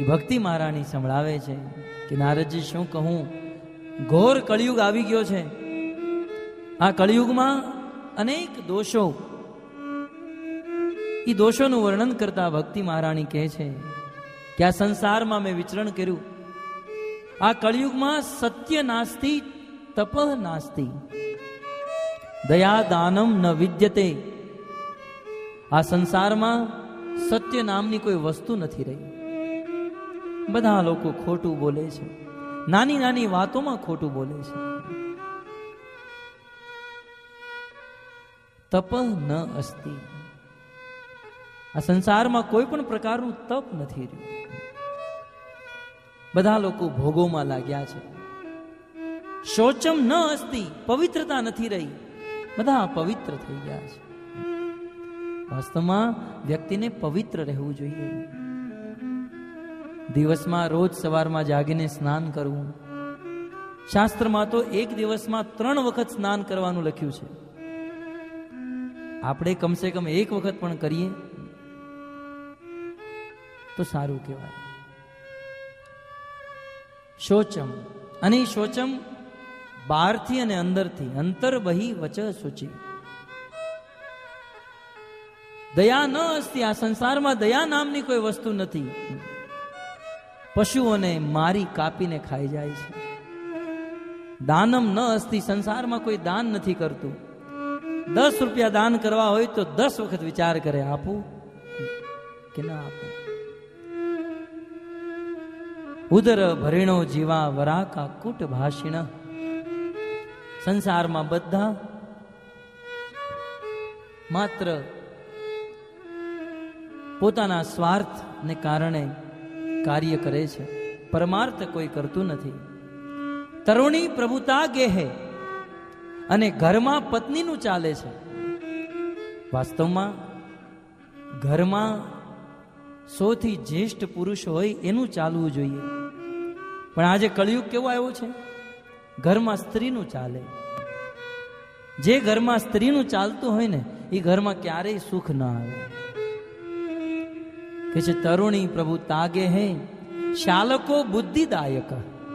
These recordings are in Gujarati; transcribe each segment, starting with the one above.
એ ભક્તિ મહારાણી સંભળાવે છે કે નારદજી શું કહું, ઘોર કળિયુગ આવી ગયો છે. આ કળિયુગમાં અનેક દોષો, એ દોષોનું વર્ણન કરતા ભક્તિ મહારાણી કહે છે કે આ સંસારમાં મેં વિચરણ કર્યું. આ કળિયુગમાં સત્ય નાસ્તિ, તપ નાસ્તિ, દયા દાનમ ન વિદ્યતે. આ સંસારમાં સત્ય નામની કોઈ વસ્તુ નથી રહી. બધા લોકો ખોટું બોલે છે, નાની નાની વાતોમાં ખોટું બોલે છે. તપ ન અસ્તિ. આ સંસારમાં કોઈ પણ પ્રકારનું તપ નથી રહ્યું. બધા લોકો ભોગોમાં લાગ્યા છે. શૌચમ ન અસ્તિ. પવિત્રતા નથી રહી. બધા અપવિત્ર થઈ ગયા છે. વાસ્તવમાં વ્યક્તિને પવિત્ર રહેવું જોઈએ. દિવસમાં રોજ સવારમાં જાગીને સ્નાન કરવું. શાસ્ત્રમાં તો એક દિવસમાં 3 વખત સ્નાન કરવાનું લખ્યું છે. આપણે કમસે કમ 1 વખત પણ કરીએ તો સારું કહેવાય. શૌચમ, અને શૌચમ બહારથી અને અંદરથી, અંતર બહી વચ શુચિ. દયા ન અસ્તિ. આ સંસારમાં દયા નામની કોઈ વસ્તુ નથી. પશુઓને મારી કાપીને ખાઈ જાય છે. દાનમ ન અસ્તિ. સંસારમાં કોઈ દાન નથી કરતું. 10 રૂપિયા દાન કરવા હોય તો 10 વખત વિચાર કરે, આપું કે ના આપું. ઉદર ભરેણો જીવા વરાકા કુટ ભાષિણ. સંસારમાં બધા માત્ર પોતાના સ્વાર્થને કારણે કાર્ય કરે છે. પરમાર્થ કોઈ કરતું નથી. તરુણી પ્રભુતા ગેહે. અને ઘરમાં પત્નીનું ચાલે છે. વાસ્તવમાં ઘરમાં સૌથી જ્યેષ્ઠ પુરુષ હોય એનું ચાલવું જોઈએ. પણ આજે કળિયુગ કેવો આવ્યો છે? ઘરમાં સ્ત્રીનું ચાલે. જે ઘરમાં સ્ત્રીનું ચાલતું હોય ને એ ઘરમાં ક્યારેય સુખ ના આવે. કે છે તરુણી પ્રભુ તાગે હે, શાલકો બુદ્ધિદાયક.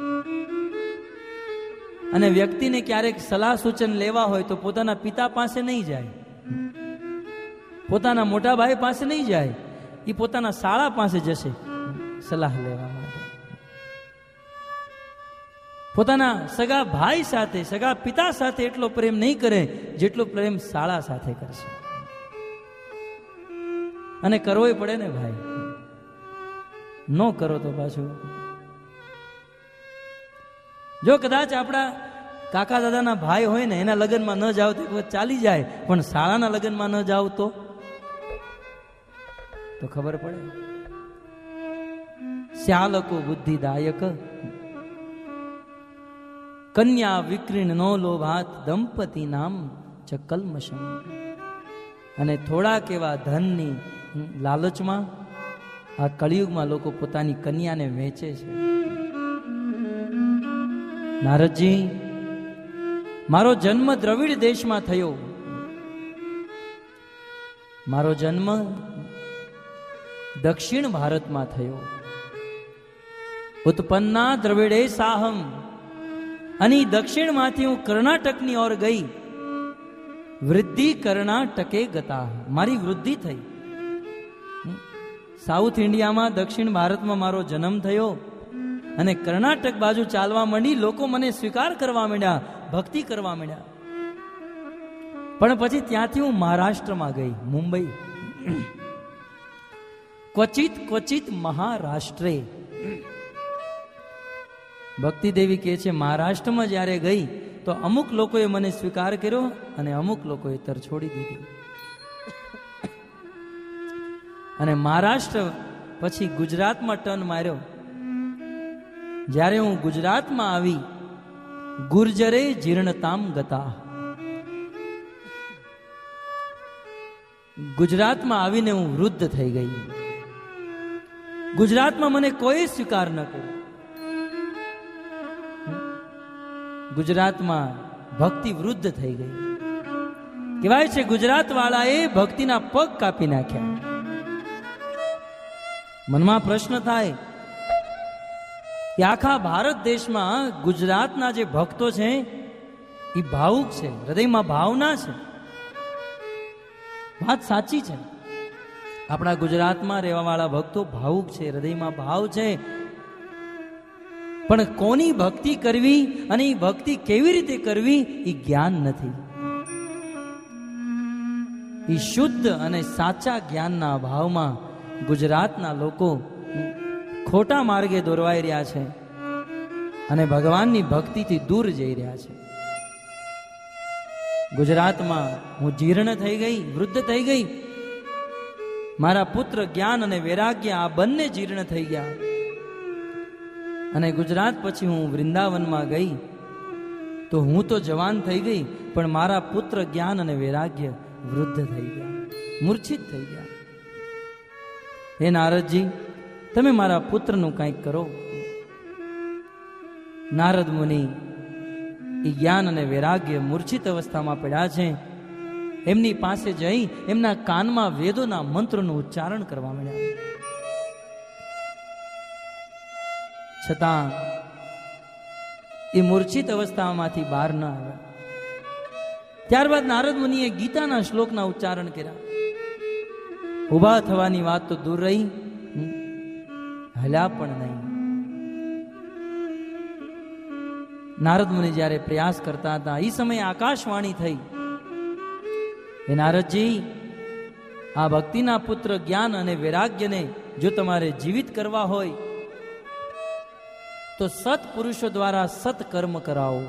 અને વ્યક્તિને ક્યારેક સલાહ સૂચન લેવા હોય તો પોતાના પિતા પાસે નહીં જાય, પોતાના મોટા ભાઈ પાસે નહીં જાય, એ પોતાના શાળા પાસે જશે સલાહ લેવા માટે. પોતાના સગા ભાઈ સાથે, સગા પિતા સાથે એટલો પ્રેમ નહીં કરે જેટલો પ્રેમ શાળા સાથે કરશે. અને કરવો પડે ને ભાઈ, ન કરો તો પાછું. જો કદાચ આપણા કાકા દાદાના ભાઈ હોય ને એના લગ્નમાં ન જાવ તો ચાલી જાય, પણ શાળાના લગ્નમાં ન જાવ તો ખબર પડે. શ્યાલકો બુદ્ધિદાયક, કન્યા વિકૃણ નો લોભાત દંપતિ નામ ચ કલ્મષમ. અને થોડાક એવા ધનની લાલચમાં આ કળિયુગમાં લોકો પોતાની કન્યાને વેચે છે. નારદજી, મારો જન્મ દ્રવિડ દેશમાં થયો. મારો જન્મ દક્ષિણ ભારતમાં થયો. ઉત્પન્ના દ્રવિડે સાહમ. અને દક્ષિણમાંથી હું કર્ણાટકની ઓર ગઈ. વૃદ્ધિ કર્ણાટકે ગતા. મારી વૃદ્ધિ થઈ. સાઉથ ઇન્ડિયામાં, દક્ષિણ ભારતમાં મારો જન્મ થયો અને કર્ણાટક બાજુ ચાલવા માંડી. લોકો મને સ્વીકાર કરવા માંડ્યા, ભક્તિ કરવા માંડ્યા. પણ પછી ત્યાંથી હું મહારાષ્ટ્રમાં ગઈ, મુંબઈ. ક્વચિત ક્વચિત મહારાષ્ટ્રે. ભક્તિ દેવી કહે છે મહારાષ્ટ્રમાં જ્યારે ગઈ તો અમુક લોકોએ મને સ્વીકાર કર્યો અને અમુક લોકોએ તર છોડી દીધી. અને મહારાષ્ટ્ર પછી ગુજરાતમાં ટર્ન માર્યો. જ્યારે હું ગુજરાતમાં આવી, ગુર્જરે જીર્ણતામ ગતા. ગુજરાતમાં આવીને હું વૃદ્ધ થઈ ગઈ. ગુજરાતમાં મને કોઈ સ્વીકાર ન કર્યો. ગુજરાતમાં ભક્તિ વૃદ્ધ થઈ ગઈ. કહેવાય છે ગુજરાત વાળાએ ભક્તિના પગ કાપી નાખ્યા. મનમાં પ્રશ્ન થાય કે આખા ભારત દેશમાં ગુજરાતના જે ભક્તો છે એ ભાવુક છે, હૃદયમાં ભાવના છે. વાત સાચી છે. આપણા ગુજરાતમાં રહેવાવાળા ભક્તો ભાવુક છે, હૃદયમાં ભાવ છે. પણ કોની ભક્તિ કરવી અને એ ભક્તિ કેવી રીતે કરવી એ જ્ઞાન નથી. એ શુદ્ધ અને સાચા જ્ઞાનના અભાવમાં ગુજરાતના લોકો ખોટા માર્ગે દોરવાઈ રહ્યા છે અને ભગવાનની ભક્તિથી દૂર જઈ રહ્યા છે. ગુજરાતમાં હું જીર્ણ થઈ ગઈ, વૃદ્ધ થઈ ગઈ. મારા પુત્ર જ્ઞાન અને વૈરાગ્ય આ બંને જીર્ણ થઈ ગયા. અને ગુજરાત પછી હું વૃંદાવનમાં ગઈ તો હું તો જવાન થઈ ગઈ, પણ મારા પુત્ર જ્ઞાન અને વૈરાગ્ય વૃદ્ધ થઈ ગયા, મૂર્છિત થઈ ગયા. હે નારદજી, તમે મારા પુત્રનું કંઈક કરો. નારદ મુનિ એ જ્ઞાન અને વૈરાગ્ય મૂર્છિત અવસ્થામાં પડ્યા છે. એમની પાસે જઈ એમના કાનમાં વેદોના મંત્રોનું ઉચ્ચારણ કરવા માંડ્યા. છતાં એ મૂર્છિત અવસ્થામાંથી બહાર ન આવ્યા. ત્યારબાદ નારદ મુનિએ ગીતાના શ્લોકના ઉચ્ચારણ કર્યા. ઉભા થવાની વાત તો દૂર રહી, હલ્યા પણ નહીં. નારદ મુનિ જ્યારે પ્રયાસ કરતા હતા એ સમયે આકાશવાણી થઈ, હે નારદજી, આ ભક્તિના પુત્ર જ્ઞાન અને વૈરાગ્યને જો તમારે જીવિત કરવા હોય તો સત્પુરુષો દ્વારા સત્કર્મ કરાવો.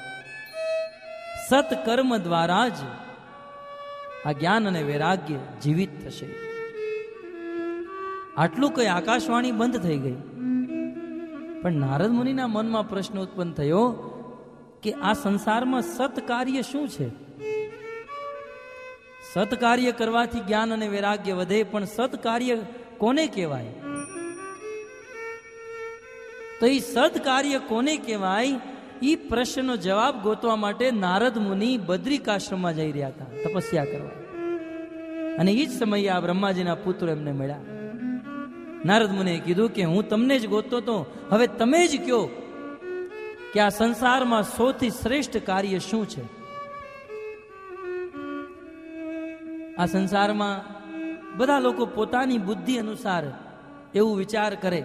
સત્કર્મ દ્વારા જ આ જ્ઞાન અને વૈરાગ્ય જીવિત થશે. આટલું કઈ આકાશવાણી બંધ થઈ ગઈ. પણ નારદ મુનિના મનમાં પ્રશ્ન ઉત્પન્ન થયો કે આ સંસારમાં સત્કાર્ય શું છે? સત્કાર્ય કરવાથી જ્ઞાન અને વૈરાગ્ય વધે, પણ સત્કાર્ય કોને કહેવાય? તો એ સત્કાર્ય કોને કહેવાય? એ પ્રશ્નનો જવાબ ગોતવા માટે નારદ મુનિ બદ્રિકાશ્રમમાં જઈ રહ્યા હતા તપસ્યા કરવા. અને એ જ સમયે આ બ્રહ્માજીના પુત્રો એમને મળ્યા. નારદ મુનિએ કીધું કે હું તમને જ ગોતતો હતો, હવે તમે જ કહો કે આ સંસારમાં સૌથી શ્રેષ્ઠ કાર્ય શું છે? આ સંસારમાં બધા લોકો પોતાની બુદ્ધિ અનુસાર એવું વિચાર કરે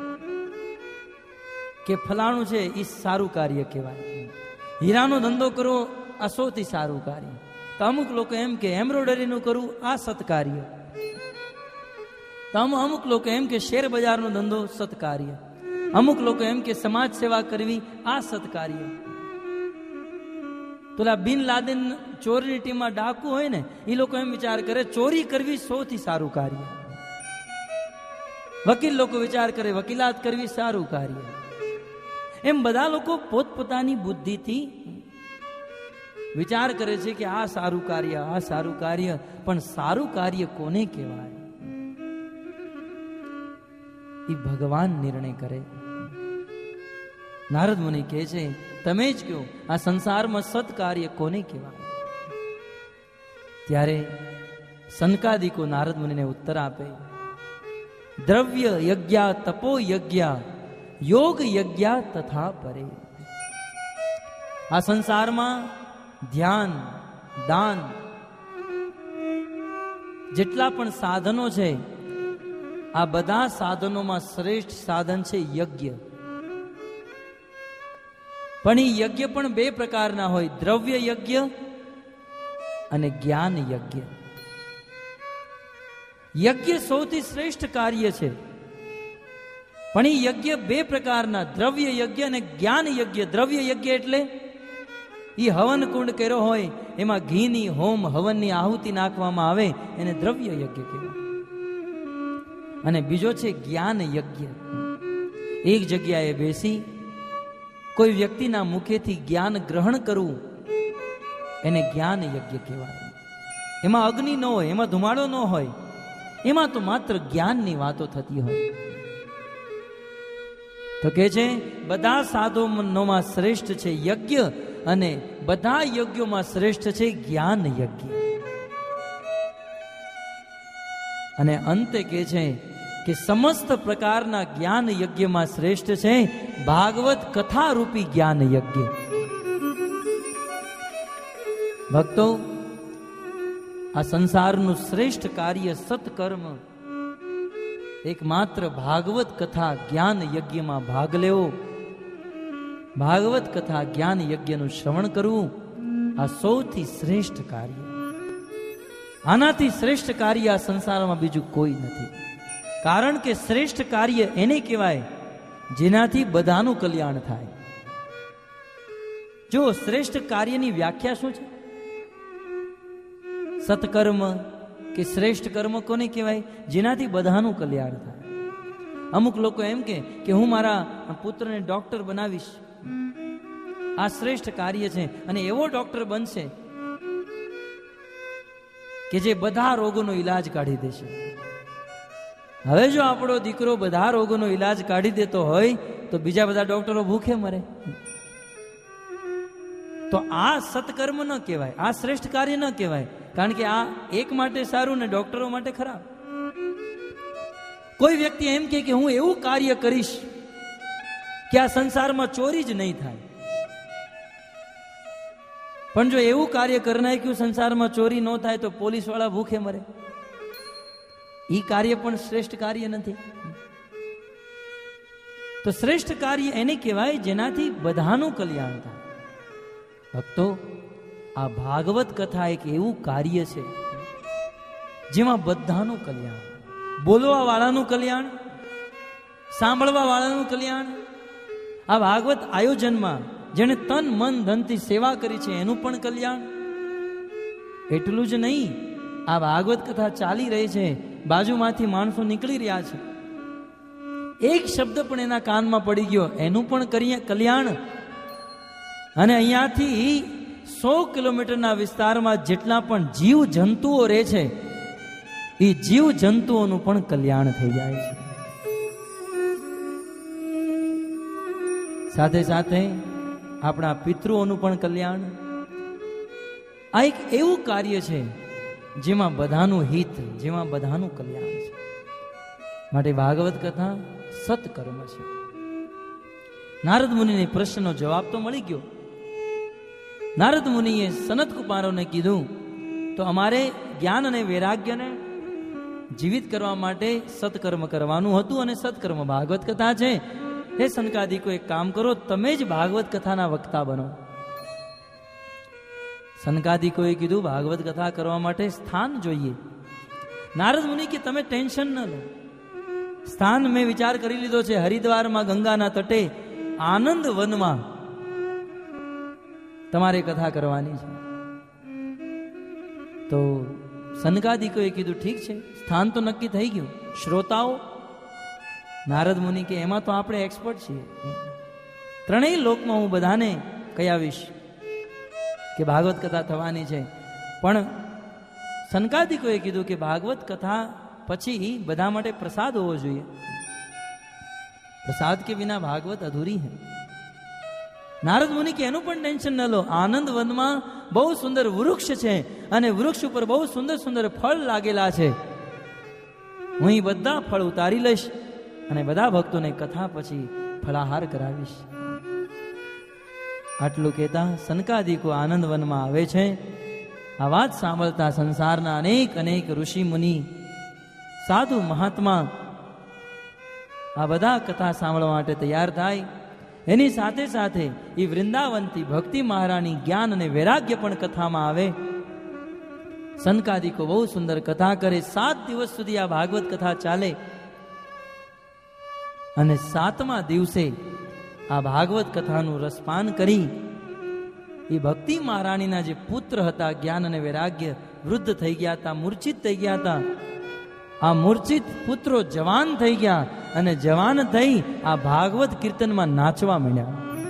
કે ફલાણું છે એ સારું કાર્ય કહેવાય, હીરાનો ધંધો કરવો આ સૌથી સારું કાર્ય. તો અમુક લોકો એમ કે એમ્બ્રોઇડરીનું કરવું આ સત્કાર્ય. તો અમુક લોકો એમ કે શેર બજારનો ધંધો સત્કાર્ય. અમુક લોકો એમ કે સમાજ સેવા કરવી આ સત્કાર્ય. તો બિન લાદેન ચોરીની ટીમમાં ડાકુ હોય ને, એ લોકો એમ વિચાર કરે ચોરી કરવી સૌથી સારું કાર્ય. વકીલ લોકો વિચાર કરે વકીલાત કરવી સારું કાર્ય. એમ બધા લોકો પોતપોતાની બુદ્ધિથી વિચાર કરે છે કે આ સારું કાર્ય, આ સારું કાર્ય. પણ સારું કાર્ય કોને કહેવાય? એ ભગવાન નિર્ણય કરે. નારદ મુનિ કહે છે તમે જ કહો આ સંસારમાં સત્કાર્ય કોને કહેવાય? ત્યારે સનકાદિકો નારદ મુનિને ઉત્તર આપે, દ્રવ્ય યજ્ઞ તપો યજ્ઞ યોગ યજ્ઞ તથા પરે. આ સંસારમાં ધ્યાન, દાન જેટલા પણ સાધનો છે, આ બધા સાધનોમાં શ્રેષ્ઠ સાધન છે યજ્ઞ. પણ એ યજ્ઞ પણ બે પ્રકારના હોય, દ્રવ્ય યજ્ઞ અને જ્ઞાન યજ્ઞ. યજ્ઞ સૌથી શ્રેષ્ઠ કાર્ય છે, પણ એ યજ્ઞ બે પ્રકારના, દ્રવ્ય યજ્ઞ અને જ્ઞાન યજ્ઞ. દ્રવ્ય યજ્ઞ એટલે એ હવન કુંડ કર્યો હોય, એમાં ઘીની હોમ હવનની આહુતિ નાખવામાં આવે, એને દ્રવ્ય યજ્ઞ કહેવાય. અને બીજો છે જ્ઞાન યજ્ઞ. એક જગ્યાએ બેસી કોઈ વ્યક્તિના મુખેથી જ્ઞાન ગ્રહણ કરવું, એને જ્ઞાન યજ્ઞ કહેવાય. એમાં અગ્નિ ન હોય, એમાં ધુમાડો ન હોય, એમાં તો માત્ર જ્ઞાનની વાતો થતી હોય. તો કે છે બધા સાધનોમાં શ્રેષ્ઠ છે યજ્ઞ, અને બધા યજ્ઞોમાં શ્રેષ્ઠ છે જ્ઞાન યજ્ઞ. અને અંતે કે છે કે સમસ્ત પ્રકારના જ્ઞાન યજ્ઞમાં શ્રેષ્ઠ છે ભાગવત કથા રૂપી જ્ઞાન યજ્ઞ. ભક્તો, આ સંસારનું શ્રેષ્ઠ કાર્ય સત્કર્મ એકમાત્ર ભાગવત કથા જ્ઞાન યજ્ઞમાં ભાગ લેવો, ભાગવત કથા જ્ઞાન યજ્ઞનું શ્રવણ કરવું, આ સૌથી શ્રેષ્ઠ કાર્ય. આનાથી શ્રેષ્ઠ કાર્ય આ સંસારમાં બીજું કોઈ નથી. કારણ કે શ્રેષ્ઠ કાર્ય એને કહેવાય જેનાથી બધાનું કલ્યાણ થાય. જો શ્રેષ્ઠ કાર્યની વ્યાખ્યા શું છે? સત્કર્મ કે શ્રેષ્ઠ કર્મ કોને કહેવાય? જેનાથી બધાનું કલ્યાણ થાય. અમુક લોકો એમ કે હું મારા પુત્રને ડોક્ટર બનાવીશ, આ શ્રેષ્ઠ કાર્ય છે, અને એવો ડોક્ટર બનશે કે જે બધા રોગોનો ઈલાજ કાઢી દેશે. હવે જો આપણો દીકરો બધા રોગોનો ઈલાજ કાઢી દેતો હોય તો બીજા બધા ડોક્ટરો ભૂખે મરે. તો આ સત્કર્મ ન કહેવાય, આ શ્રેષ્ઠ કાર્ય ન કહેવાય. કારણ કે આ એક માટે સારું ને ડોક્ટરો માટે ખરાબ. કોઈ વ્યક્તિ એમ કે હું એવું કાર્ય કરીશ કે આ સંસારમાં ચોરી જ નહીં થાય, પણ જો એવું કાર્ય કરી નાખ્યું સંસારમાં ચોરી ન થાય તો પોલીસ વાળા ભૂખે મરે, એ કાર્ય પણ શ્રેષ્ઠ કાર્ય નથી. તો શ્રેષ્ઠ કાર્ય એને કહેવાય જેનાથી બધાનું કલ્યાણ થાય. ભક્તો, આ ભાગવત કથા એક એવું કાર્ય છે જેમાં બધાનું કલ્યાણ, બોલવા વાળાનું કલ્યાણ, સાંભળવા વાળાનું કલ્યાણ. આ ભાગવત આયોજનમાં જેને તન મન ધનથી સેવા કરી છે એનું પણ કલ્યાણ. એટલું જ નહીં, આ ભાગવત કથા ચાલી રહી છે, બાજુમાંથી માણસો નીકળી રહ્યા છે, એક શબ્દ પણ એના કાનમાં પડી ગયો એનું પણ કલ્યાણ. અને અહીંયાથી 100 કિલોમીટરના વિસ્તારમાં જેટલા પણ જીવ જંતુઓ રહે છે એ જીવ જંતુઓનું પણ કલ્યાણ થઈ જાય છે. સાથે સાથે આપણા પિતૃઓનું પણ કલ્યાણ. આ એક એવું કાર્ય છે જેમાં બધાનું હિત, જેમાં બધાનું કલ્યાણ છે. માટે ભાગવત કથા સત્કર્મ છે. નારદ મુનિને પ્રશ્નનો જવાબ તો મળી ગયો. નારદ મુનિએ સનત કુમારોને કીધું તો અમારે જ્ઞાન અને વૈરાગ્યને જીવિત કરવા માટે સત્કર્મ કરવાનું હતું, અને સત્કર્મ ભાગવત કથા છે. હે સનકાદિકો, એક કામ કરો, તમે જ ભાગવત કથાના વક્તા બનો. સનકાદિકોએ કીધું ભાગવત કથા કરવા માટે સ્થાન જોઈએ. નારદ મુનિ કે તમે ટેન્શન ન લો, સ્થાન મેં વિચાર કરી લીધો છે. હરિદ્વારમાં ગંગાના તટે આનંદ વનમાં તમારે કથા કરવાની છે. તો સનકાદિકોએ કીધું ઠીક છે, સ્થાન તો નક્કી થઈ ગયું. શ્રોતાઓ? નારદ મુનિ કે એમાં તો આપણે એક્સપર્ટ છીએ, ત્રણેય લોકમાં હું બધાને કહી આવીશ કે ભાગવત કથા થવાની છે. પણ સનકાદિકોએ કીધું કે ભાગવત કથા પછી બધા માટે પ્રસાદ હોવો જોઈએ. પ્રસાદ કે વિના ભાગવત અધૂરી है. નારદ મુનિ કે એનું પણ ટેન્શન ન લો. આનંદ વનમાં બહુ સુંદર વૃક્ષ છે અને વૃક્ષ ઉપર બહુ સુંદર સુંદર ફળ લાગેલા છે. હું એ બધા ફળ ઉતારી લઈશ અને બધા ભક્તોને કથા પછી ફળાહાર કરાવીશ. આટલું કહેતા સનકાદિકો આનંદ વનમાં આવે છે. આ વાત સાંભળતા સંસારના અનેક અનેક ઋષિ મુનિ, સાધુ મહાત્મા આ બધા કથા સાંભળવા માટે તૈયાર થાય. એની સાથે સાથે એ વૃંદાવનથી ભક્તિ મહારાણી જ્ઞાન અને વૈરાગ્ય પણ કથામાં આવે. સનકાદિકો બહુ સુંદર કથા કરે. 7 દિવસ સુધી આ ભાગવત કથા ચાલે અને 7મા દિવસે આ ભાગવત કથાનું રસપાન કરી એ ભક્તિ મહારાણીના જે પુત્ર હતા, જ્ઞાન અને વૈરાગ્ય, વૃદ્ધ થઈ ગયા હતા, મૂર્છિત થઈ ગયા હતા. આ મૂર્છિત પુત્રો જવાન થઈ ગયા અને જવાન થઈ આ ભાગવત કીર્તનમાં નાચવા માંડ્યા.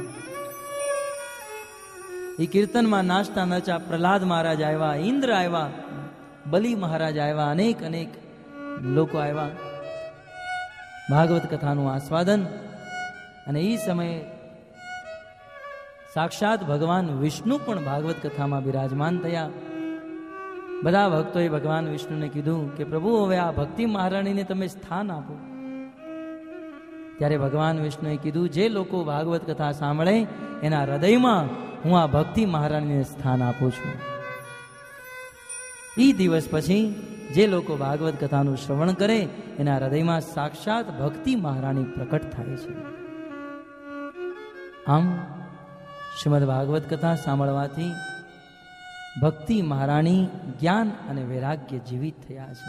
એ કીર્તનમાં નાચતા નાચતા પ્રહલાદ મહારાજ આવ્યા, ઇન્દ્ર આવ્યા, બલિ મહારાજ આવ્યા, અનેક અનેક લોકો આવ્યા ભાગવત કથાનું આસ્વાદન. અને એ સમયે સાક્ષાત ભગવાન વિષ્ણુ પણ ભાગવત કથામાં બિરાજમાન થયા. બધા ભક્તોએ ભગવાન વિષ્ણુને કીધું કે પ્રભુ હવે આ ભક્તિ મહારાણીને તમે સ્થાન આપો. ત્યારે ભગવાન વિષ્ણુએ કીધું જે લોકો ભાગવત કથા સાંભળે એના હૃદયમાં હું આ ભક્તિ મહારાણીને સ્થાન આપું છું. એ દિવસ પછી જે લોકો ભાગવત કથાનું શ્રવણ કરે એના હૃદયમાં સાક્ષાત ભક્તિ મહારાણી પ્રકટ થાય છે. આમ શ્રીમદ ભાગવત કથા સાંભળવાથી ભક્તિ મહારાણી જ્ઞાન અને વૈરાગ્ય જીવિત થયા છે.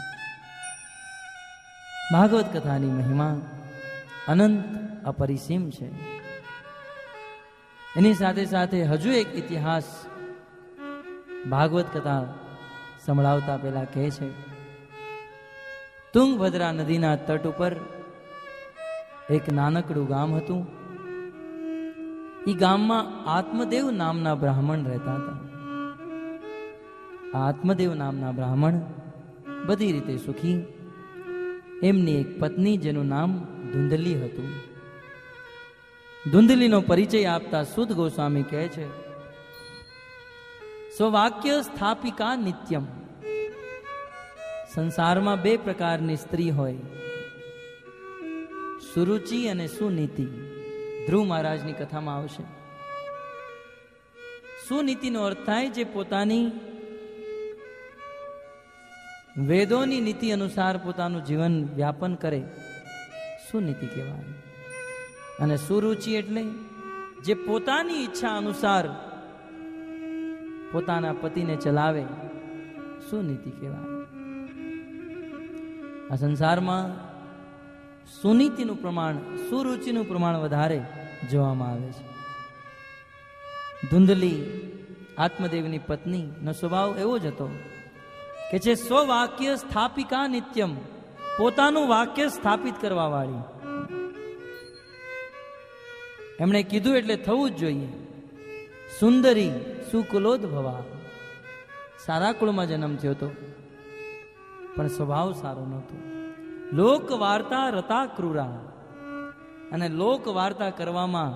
ભાગવત કથાની મહિમા અનંત અપરિસીમ છે. એની સાથે સાથે હજુ એક ઇતિહાસ ભાગવત કથા સંભળાવતા પહેલા કહે છે. તુંગભદ્રા નદીના તટ ઉપર એક નાનકડું ગામ હતું. એ ગામમાં આત્મદેવ નામના બ્રાહ્મણ રહેતા હતા. આત્મદેવ નામના બ્રાહ્મણ બધી રીતે સુખી. એમની એક પત્ની જેનું નામ ધુંધલી હતું. ધુંધલીનો પરિચય આપતા સુદ ગોસ્વામી કહે છે, સ્વવાક્ય સ્થાપિકા નિત્યમ. સંસારમાં બે પ્રકારની સ્ત્રી હોય, સુરુચિ અને સુનીતિ. ધ્રુવ મહારાજની કથામાં આવશે. સુનીતિનો અર્થ થાય જે પોતાની વેદોની નીતિ અનુસાર પોતાનું જીવન વ્યાપન કરે, સુનીતિ કહેવાય. અને સુરુચિ એટલે જે પોતાની ઈચ્છા અનુસાર પોતાના પતિને ચલાવે, સુનીતિ કહેવાય. આ સંસારમાં સુનીતિનું પ્રમાણ, સુરુચિનું પ્રમાણ વધારે જોવામાં આવે છે. ધુંધલી આત્મદેવની પત્નીનો સ્વભાવ એવો જ હતો કે જે સ્વવાક્ય સ્થાપિકા નિત્યમ, પોતાનું વાક્ય સ્થાપિત કરવા વાળી. એમણે કીધું એટલે થવું જ જોઈએ. સુંદરી સુકુલોદ્ભવા, સારા કુળમાં જન્મ થયો હતો પણ સ્વભાવ સારો નહોતો. લોક વાર્તા રતા ક્રૂરા, અને લોક વાર્તા કરવામાં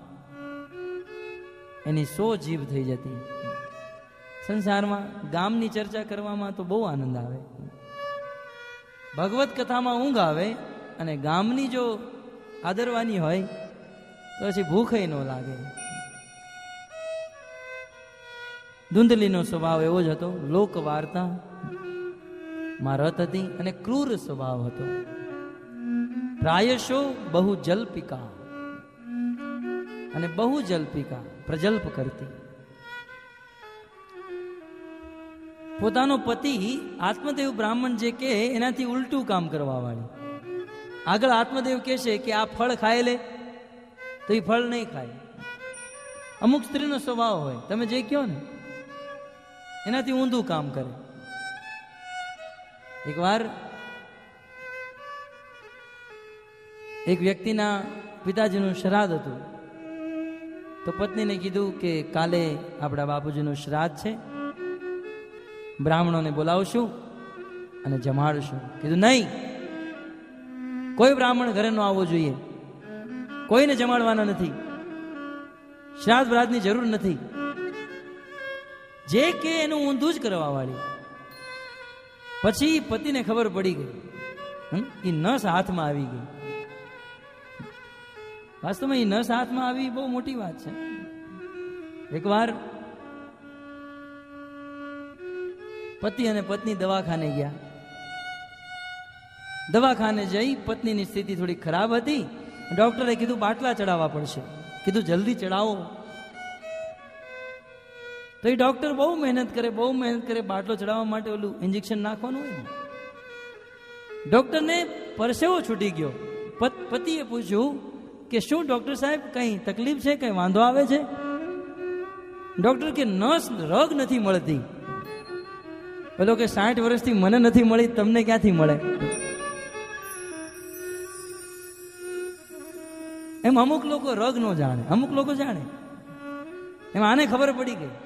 એની 100 જીભ થઈ જતી. સંસારમાં ગામની ચર્ચા કરવામાં તો બહુ આનંદ આવે, ભગવત કથામાં ઊંઘ આવે, અને ગામની જો આદરવાની હોય તો પછી ભૂખે ન લાગે. ધુંધલીનો સ્વભાવ એવો જ હતો. લોક વાર્તા માં રત હતી અને ક્રૂર સ્વભાવ હતો. પ્રાયશો બહુ જલ્પિકા, અને બહુ જલ્પિકા, પ્રજલ્પ કરતી. પોતાનો પતિ આત્મદેવ બ્રાહ્મણ જે કે એનાથી ઉલટું કામ કરવા વાળી. આગળ આત્મદેવ કહેશે કે આ ફળ ખાય લે, તો એ ફળ નહીં ખાય. અમુક સ્ત્રીનો સ્વભાવ હોય, તમે જે કહો ને એનાથી ઊંધું કામ કરે. એકવાર એક વ્યક્તિના પિતાજીનું શ્રાદ્ધ હતું, તો પત્નીને કીધું કે કાલે આપણા બાપુજીનું શ્રાદ્ધ છે, બ્રાહ્મણોને બોલાવશું અને જમાડશું. કીધું નહીં, કોઈ બ્રાહ્મણ ઘરે ન આવવો જોઈએ, કોઈને જમાડવાના નથી, શ્રાદ્ધ બ્રાદ્ધની જરૂર નથી. જે કે એનું ઊંધું જ કરવા વાળી. પછી પતિને ખબર પડી ગઈ, એ નસ હાથમાં આવી ગઈ. વાસ્તવમાં એ નસ હાથમાં આવી બહુ મોટી વાત છે. એકવાર પતિ અને પત્ની દવાખાને ગયા. દવાખાને જઈ પત્નીની સ્થિતિ થોડી ખરાબ હતી. ડોક્ટરે કીધું બાટલા ચડાવવા પડશે. કીધું જલ્દી ચડાવો. તો એ ડોક્ટર બહુ મહેનત કરે. બાટલો ચડાવવા માટે ઓલું ઇન્જેક્શન નાખવાનું હોય ને, ડોક્ટરને પરસેવો છૂટી ગયો. પતિએ પૂછ્યું કે શું ડોક્ટર સાહેબ કઈ તકલીફ છે, કઈ વાંધો આવે છે? ડોક્ટર કે નસ રગ નથી મળતી. પેલો કે 60 વર્ષથી મને નથી મળી, તમને ક્યાંથી મળે? એમ અમુક લોકો રગ નો જાણે, અમુક લોકો જાણે. એમ આને ખબર પડી ગઈ.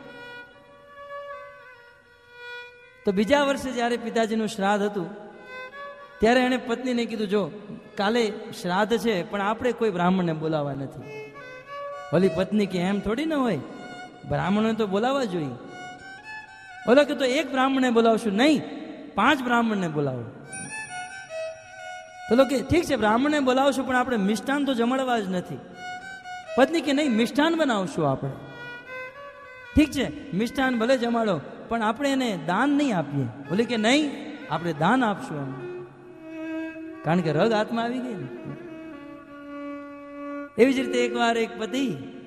તો બીજા વર્ષે જ્યારે પિતાજીનું શ્રાદ્ધ હતું ત્યારે એણે પત્નીને કીધું, જો કાલે શ્રાદ્ધ છે પણ આપણે કોઈ બ્રાહ્મણને બોલાવવા નથી. ઓલી પત્ની કે એમ થોડી ના હોય, બ્રાહ્મણોને તો બોલાવવા જોઈએ. ઓલો કે તો એક બ્રાહ્મણને બોલાવશું, નહીં 5 બ્રાહ્મણને બોલાવો. તો કે ઠીક છે, બ્રાહ્મણને બોલાવશું, પણ આપણે મિષ્ટાન તો જમાડવા જ નથી. પત્ની કે નહીં, મિષ્ટાન બનાવશું આપણે. ઠીક છે, મિષ્ટાન ભલે જમાડો, પણ આપણે એને દાન નહીં આપીએ. બોલે કે નહીં, આપણે દાન આપશું એમ, કારણ કે રગ હાથમાં આવી ગઈ ને. એવી જ રીતે એકવાર એક પતિ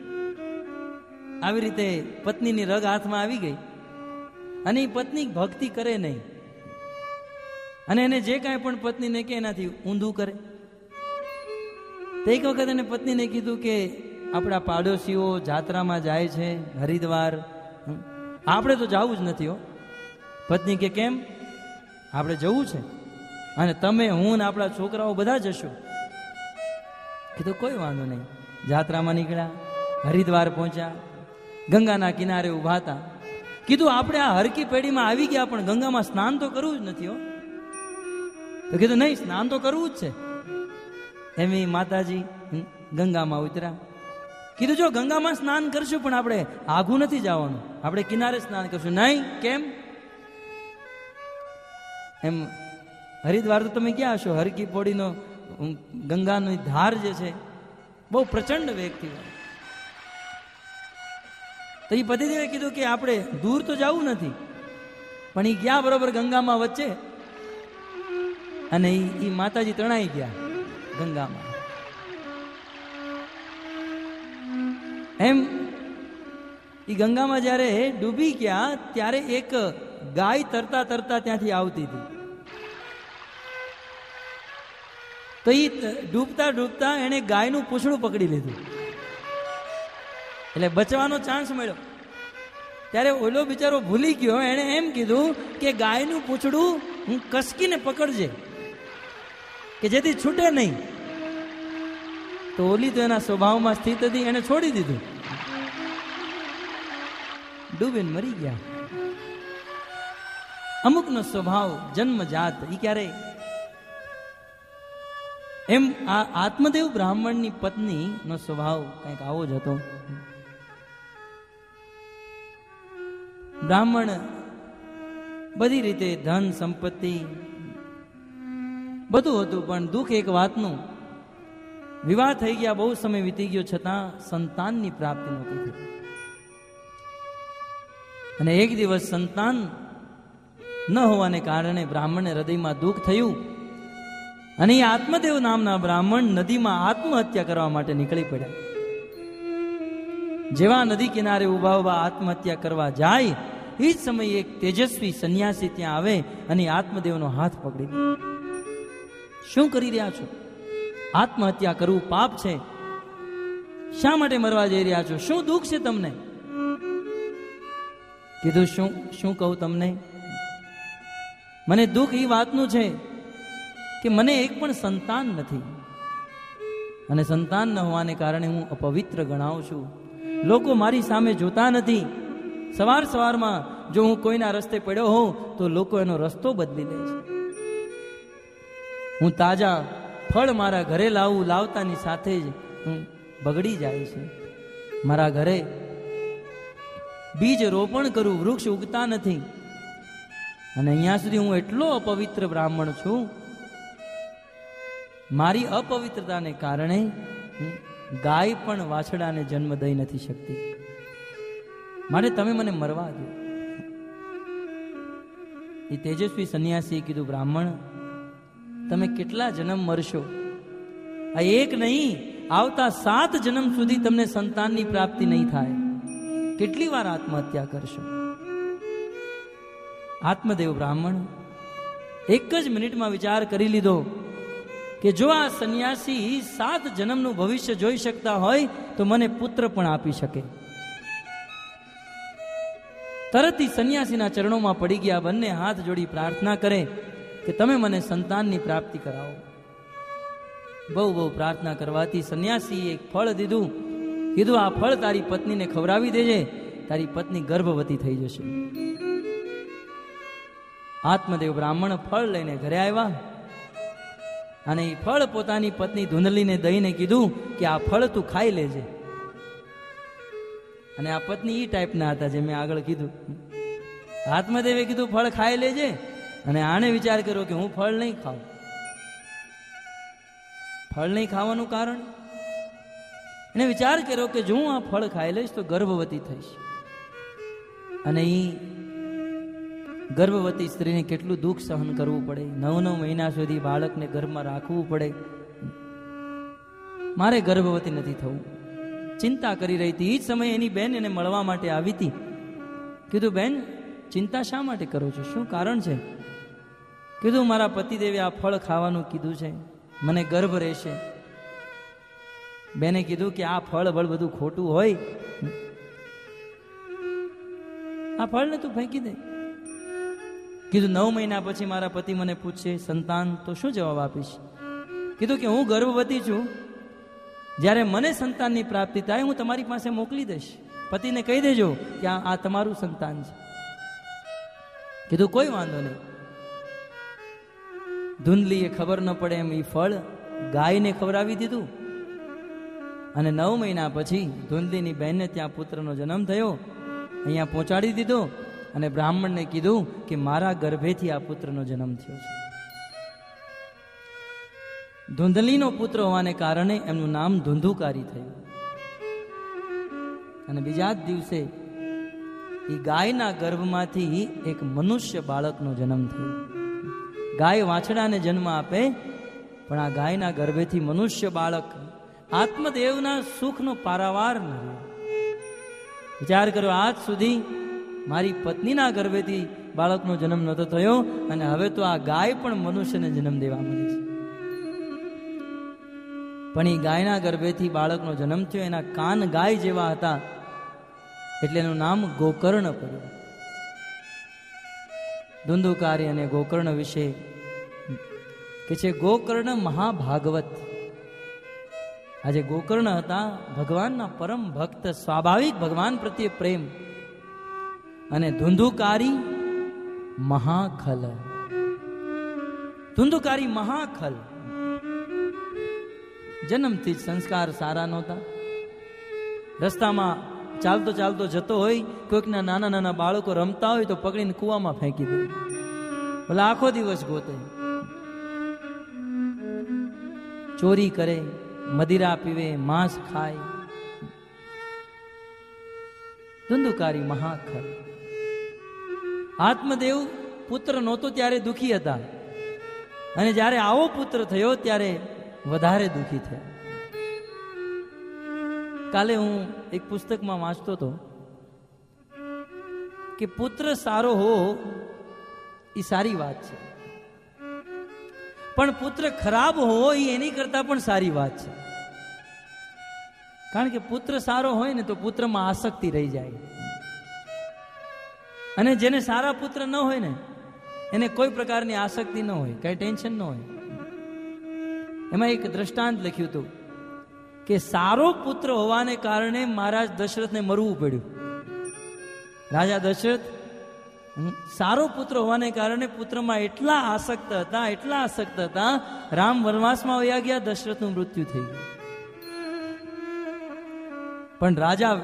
આવી રીતે પત્નીની રગ હાથમાં આવી ગઈ અને એ પત્ની ભક્તિ કરે નહીં, અને એને જે કાંઈ પણ પત્નીને કે એનાથી ઊંધું કરે. તો એક વખત એને પત્નીને કીધું કે આપણા પાડોશીઓ જાત્રામાં જાય છે હરિદ્વાર, આપણે તો જવું જ નથી હો. પત્ની કે કેમ? આપણે જવું છે, અને તમે, હું ને આપણા છોકરાઓ બધા જશું. કીધું કોઈ વાંધો નહીં. જાત્રામાં નીકળ્યા, હરિદ્વાર પહોંચ્યા, ગંગાના કિનારે ઉભા હતા. કીધું આપણે આ હરકી પેઢીમાં આવી ગયા, પણ ગંગામાં સ્નાન તો કરવું જ નથી હો. તો કીધું નહીં, સ્નાન તો કરવું જ છે. એમ માતાજી ગંગામાં ઉતર્યા. કીધું જો ગંગામાં સ્નાન કરશું, પણ આપણે આઘું નથી જવાનું, આપણે કિનારે સ્નાન કરશું. નહીં, કેમ? એમ હરિદ્વાર તો તમે ક્યાં હશો? હરકી પોડીનો ગંગાની ધાર જે છે બહુ પ્રચંડ વેગથી. તો એ પતિદેવે કીધું કે આપણે દૂર તો જવું નથી, પણ એ ગયા બરોબર ગંગામાં વચ્ચે, અને એ માતાજી તણાઈ ગયા ગંગામાં. એમ એ ગંગામાં જ્યારે ડૂબી ગયા ત્યારે એક ગાય તરતા તરતા ત્યાંથી આવતી હતી. તો એ ડૂબતા ડૂબતા એને ગાયનું પૂંછડું પકડી લીધું, એટલે બચવાનો ચાન્સ મળ્યો. ત્યારે ઓલો બિચારો ભૂલી ગયો, એને એમ કીધું કે ગાયનું પૂંછડું હું કસકીને પકડજે, કે જેથી છૂટે નહીં. તો ઓલી તો એના સ્વભાવમાં સ્થિત હતી, એને છોડી દીધું, ડૂબીને મરી ગયા. અમુકનો સ્વભાવ જન્મજાત. ઈ ક્યારે? એમ આ આત્મદેવ બ્રાહ્મણની પત્ની નો સ્વભાવ કંઈક આવો જ હતો. બ્રાહ્મણ બધી રીતે ધન સંપત્તિ બધું હતું, પણ દુઃખ એક વાતનું, વિવાહ થઈ ગયા, બહુ સમય વીતી ગયો, છતાં સંતાનની પ્રાપ્તિ નહોતી થઈ. અને એક દિવસ સંતાન ન હોવાને કારણે બ્રાહ્મણને હૃદયમાં દુઃખ થયું, અને એ આત્મદેવ નામના બ્રાહ્મણ નદીમાં આત્મહત્યા કરવા માટે નીકળી પડ્યા. જેવા નદી કિનારે ઉભા ઉભા આત્મહત્યા કરવા જાય, એ જ સમયે એક તેજસ્વી સંન્યાસી ત્યાં આવે અને આત્મદેવનો હાથ પકડી લે. શું કરી રહ્યા છો? આત્મહત્યા કરવું પાપ છે. શા માટે મરવા જઈ રહ્યા છો? શું દુઃખ છે તમને? કીધું શું કહું તમને? મને દુઃખ એ વાતનું છે કે મને એક પણ સંતાન નથી, અને સંતાન ન હોવાને કારણે હું અપવિત્ર ગણાવું છું. લોકો મારી સામે જોતા નથી. સવાર સવારમાં જો હું કોઈના રસ્તે પડ્યો હોઉં તો લોકો એનો રસ્તો બદલી લે છે. હું તાજા ફળ મારા ઘરે લાવતાની સાથે જ હું બગડી જાય છે. મારા ઘરે બીજ રોપણ કરું, વૃક્ષ ઉગતા નથી, અને અહીંયા સુધી હું એટલો અપવિત્ર બ્રાહ્મણ છું. મારી અપવિત્રતાને કારણે ગાય પણ વાછડાને જન્મ દઈ નથી શકતી, માટે તમે મને મરવા દો. એ તેજસ્વી સંન્યાસીએ કીધું, બ્રાહ્મણ, તમે કેટલા જન્મ મરશો? આ એક નહીં, આવતા 7 જન્મ સુધી તમને સંતાનની પ્રાપ્તિ નહીં થાય. કેટલી વાર આત્મહત્યા કરશો? આત્મદેવ બ્રાહ્મણ એક જ મિનિટમાં વિચાર કરી લીધો કે જો આ સંન્યાસી 7 જન્મનું ભવિષ્ય જોઈ શકતા હોય તો મને પુત્ર પણ આપી શકે. તરત જ સંન્યાસીના ચરણોમાં પડી ગયા, બંને હાથ જોડી પ્રાર્થના કરે કે તમે મને સંતાનની પ્રાપ્તિ કરાવો. બહુ પ્રાર્થના કરવાથી સંન્યાસીએ એક ફળ દીધું. કીધું, આ ફળ તારી પત્નીને ખવડાવી દેજે, તારી પત્ની ગર્ભવતી થઈ જશે. આત્મદેવ બ્રાહ્મણ ફળ લઈને ઘરે આવ્યા, અને એ ફળ પોતાની પત્ની ધૂંધલીને દઈને કીધું કે આ ફળ તું ખાઈ લેજે. અને આ પત્ની એ ટાઈપના હતા જે મેં આગળ કીધું. આત્મદેવે કીધું ફળ ખાઈ લેજે, અને આને વિચાર કર્યો કે હું ફળ નહીં ખાઉં. ફળ નહીં ખાવાનું કારણ એને વિચાર કર્યો કે જો હું આ ફળ ખાઈ લઈશ તો ગર્ભવતી થઈશ, અને એ ગર્ભવતી સ્ત્રીને કેટલું દુઃખ સહન કરવું પડે, 9 મહિના સુધી બાળકને ગર્ભમાં રાખવું પડે. મારે ગર્ભવતી નથી થવું, ચિંતા કરી રહી હતી. એ જ સમયે એની બેન એને મળવા માટે આવી હતી. કીધું, બેન ચિંતા શા માટે કરો છો, શું કારણ છે? કીધું, મારા પતિદેવે આ ફળ ખાવાનું કીધું છે, મને ગર્ભ રહેશે. બેને કીધું કે આ ફળ બધું ખોટું હોય, આ ફળને તું ફેંકી દે. કીધું 9 મહિના પછી મારા પતિ મને પૂછશે સંતાન, તો શું જવાબ આપીશ? કીધું કે હું ગર્ભવતી છું, જ્યારે મને સંતાનની પ્રાપ્તિ થાય હું તમારી પાસે મોકલી દઈશ, પતિને કહી દેજો કે આ તમારું સંતાન છે. કીધું કોઈ વાંધો નહીં. ધૂંધલીએ ખબર ન પડે એમ એ ફળ ગાયને ખવડાવી દીધું, અને 9 મહિના પછી ધૂંધલીની બહેનને ત્યાં પુત્રનો જન્મ થયો, અહીંયા પહોંચાડી દીધો, અને બ્રાહ્મણને કીધું કે મારા ગર્ભેથી આ પુત્રનો જન્મ થયો છે. ધૂંધલીનો પુત્ર હોવાને કારણે એમનું નામ ધુંધુકારી થયું. અને બીજા જ દિવસે એ ગાયના ગર્ભમાંથી એક મનુષ્ય બાળકનો જન્મ થયો. ગાય વાછડાને જન્મ આપે, પણ આ ગાયના ગર્ભેથી મનુષ્ય બાળક આત્મદેવના સુખનો પારાવાર ન રહ્યો. વિચાર કરો, આજ સુધી મારી પત્નીના ગર્ભેથી બાળકનો જન્મ નહોતો થયો, અને હવે તો આ ગાય પણ મનુષ્યને જન્મ દેવા મળી છે. પણ એ ગાયના ગર્ભેથી બાળકનો જન્મ થયો, એના કાન ગાય જેવા હતા, એટલે એનું નામ ગોકર્ણ પડ્યું. ધુંધુકારી અને ગોકર્ણ વિશે કે છે ગોકર્ણ મહાભાગવત. આજે ગોકર્ણ હતા ભગવાનના પરમ ભક્ત, સ્વાભાવિક ભગવાન પ્રત્યે પ્રેમ, અને ધુંધુકારી મહાખલ. ધુંધુકારી મહાખલ, જન્મથી જ સંસ્કાર સારા નહોતા. રસ્તામાં ચાલતો ચાલતો જતો હોય, કોઈકના નાના નાના બાળકો રમતા હોય તો પકડીને કૂવામાં ફેંકી દે. ભલે આખો દિવસ ગોતે, ચોરી કરે, મદિરા પીવે, માંસ ખાય. ધુંધુકારી મહાખલ. આત્મદેવ પુત્ર નહોતો ત્યારે દુઃખી હતા, અને જ્યારે આવો પુત્ર થયો ત્યારે વધારે દુઃખી થયા. કાલે હું એક પુસ્તકમાં વાંચતો હતો કે પુત્ર સારો હો એ સારી વાત છે, પણ પુત્ર ખરાબ હો એ એની કરતા પણ સારી વાત છે. કારણ કે પુત્ર સારો હોય ને તો પુત્રમાં આસક્તિ રહી જાય, અને જેને સારા પુત્ર ન હોય ને એને કોઈ પ્રકારની આસક્તિ ન હોય, કઈ ટેન્શન ન હોય. એમાં એક દ્રષ્ટાંત લખ્યું હતું કે સારો પુત્ર હોવાને કારણે મહારાજ દશરથને મરવું પડ્યું. રાજા દશરથ સારો પુત્ર હોવાને કારણે પુત્રમાં એટલા આસક્ત હતા, રામ વનવાસમાં વયા ગયા, દશરથનું મૃત્યુ થઈ ગયું. પણ રાજા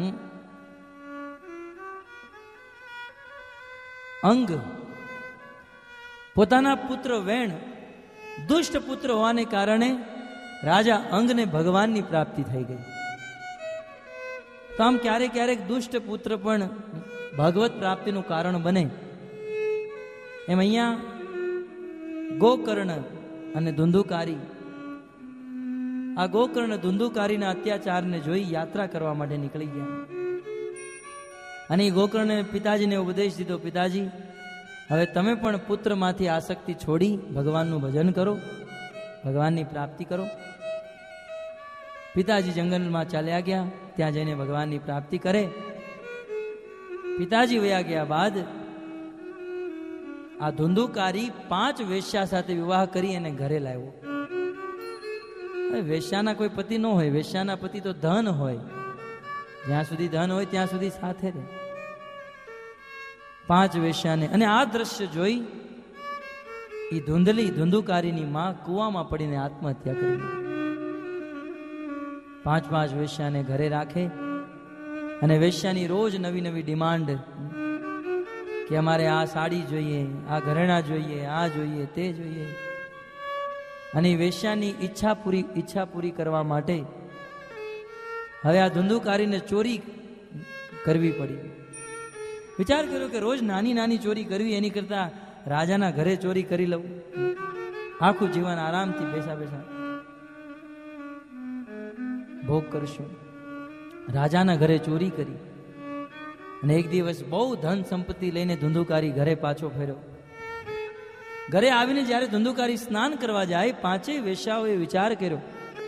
અંગ પોતાના પુત્ર વેણ દુષ્ટ પુત્ર હોવાને કારણે રાજા અંગને ભગવાનની પ્રાપ્તિ થઈ ગઈ. તો આમ ક્યારેક ક્યારેક દુષ્ટ પુત્ર પણ ભગવત પ્રાપ્તિનું કારણ બને. એમ અહીંયા ગોકર્ણ અને ધુંધુકારી, આ ગોકર્ણ ધુંધુકારીના અત્યાચારને જોઈ યાત્રા કરવા માટે નીકળી ગયા. અને એ ગોકર્ણે પિતાજીને ઉપદેશ દીધો, પિતાજી હવે તમે પણ પુત્રમાંથી આસક્તિ છોડી ભગવાનનું ભજન કરો, ભગવાનની પ્રાપ્તિ કરો. પિતાજી જંગલમાં ચાલ્યા ગયા, ત્યાં જઈને ભગવાનની પ્રાપ્તિ કરે. પિતાજી વયા ગયા બાદ આ ધુંધુકારી 5 વેશ્યા સાથે વિવાહ કરી અને ઘરે લાવ્યો. વેશ્યાના કોઈ પતિ ન હોય, વેશ્યાના પતિ તો ધન હોય, જ્યાં સુધી ધન હોય ત્યાં સુધી સાથે રહે. 5 વેશ્યાને, અને આ દ્રશ્ય જોઈ એ ધુંધુકારીની માં કૂવામાં પડીને આત્મહત્યા કરી. 5 વેશ્યાને ઘરે રાખે, અને વેશ્યાની રોજ નવી નવી ડિમાન્ડ કે અમારે આ સાડી જોઈએ, આ ઘરેણા જોઈએ, આ જોઈએ, તે જોઈએ. અને વેશ્યાની ઈચ્છા પૂરી કરવા માટે હવે આ ધુંધુકારીને ચોરી કરવી પડી. વિચાર કર્યો કે રોજ નાની નાની ચોરી કરવી એની કરતા રાજાના ઘરે ચોરી કરી લઉં, આખું જીવન આરામથી બેસા બેસા ભોગ કરશું. રાજાના ઘરે ચોરી કરી અને એક દિવસ બહુ ધન સંપત્તિ લઈને ધુંધુકારી ઘરે પાછો ફેર્યો. ઘરે આવીને જ્યારે ધુંધુકારી સ્નાન કરવા જાય, પાંચેય વેશ્યાઓએ વિચાર કર્યો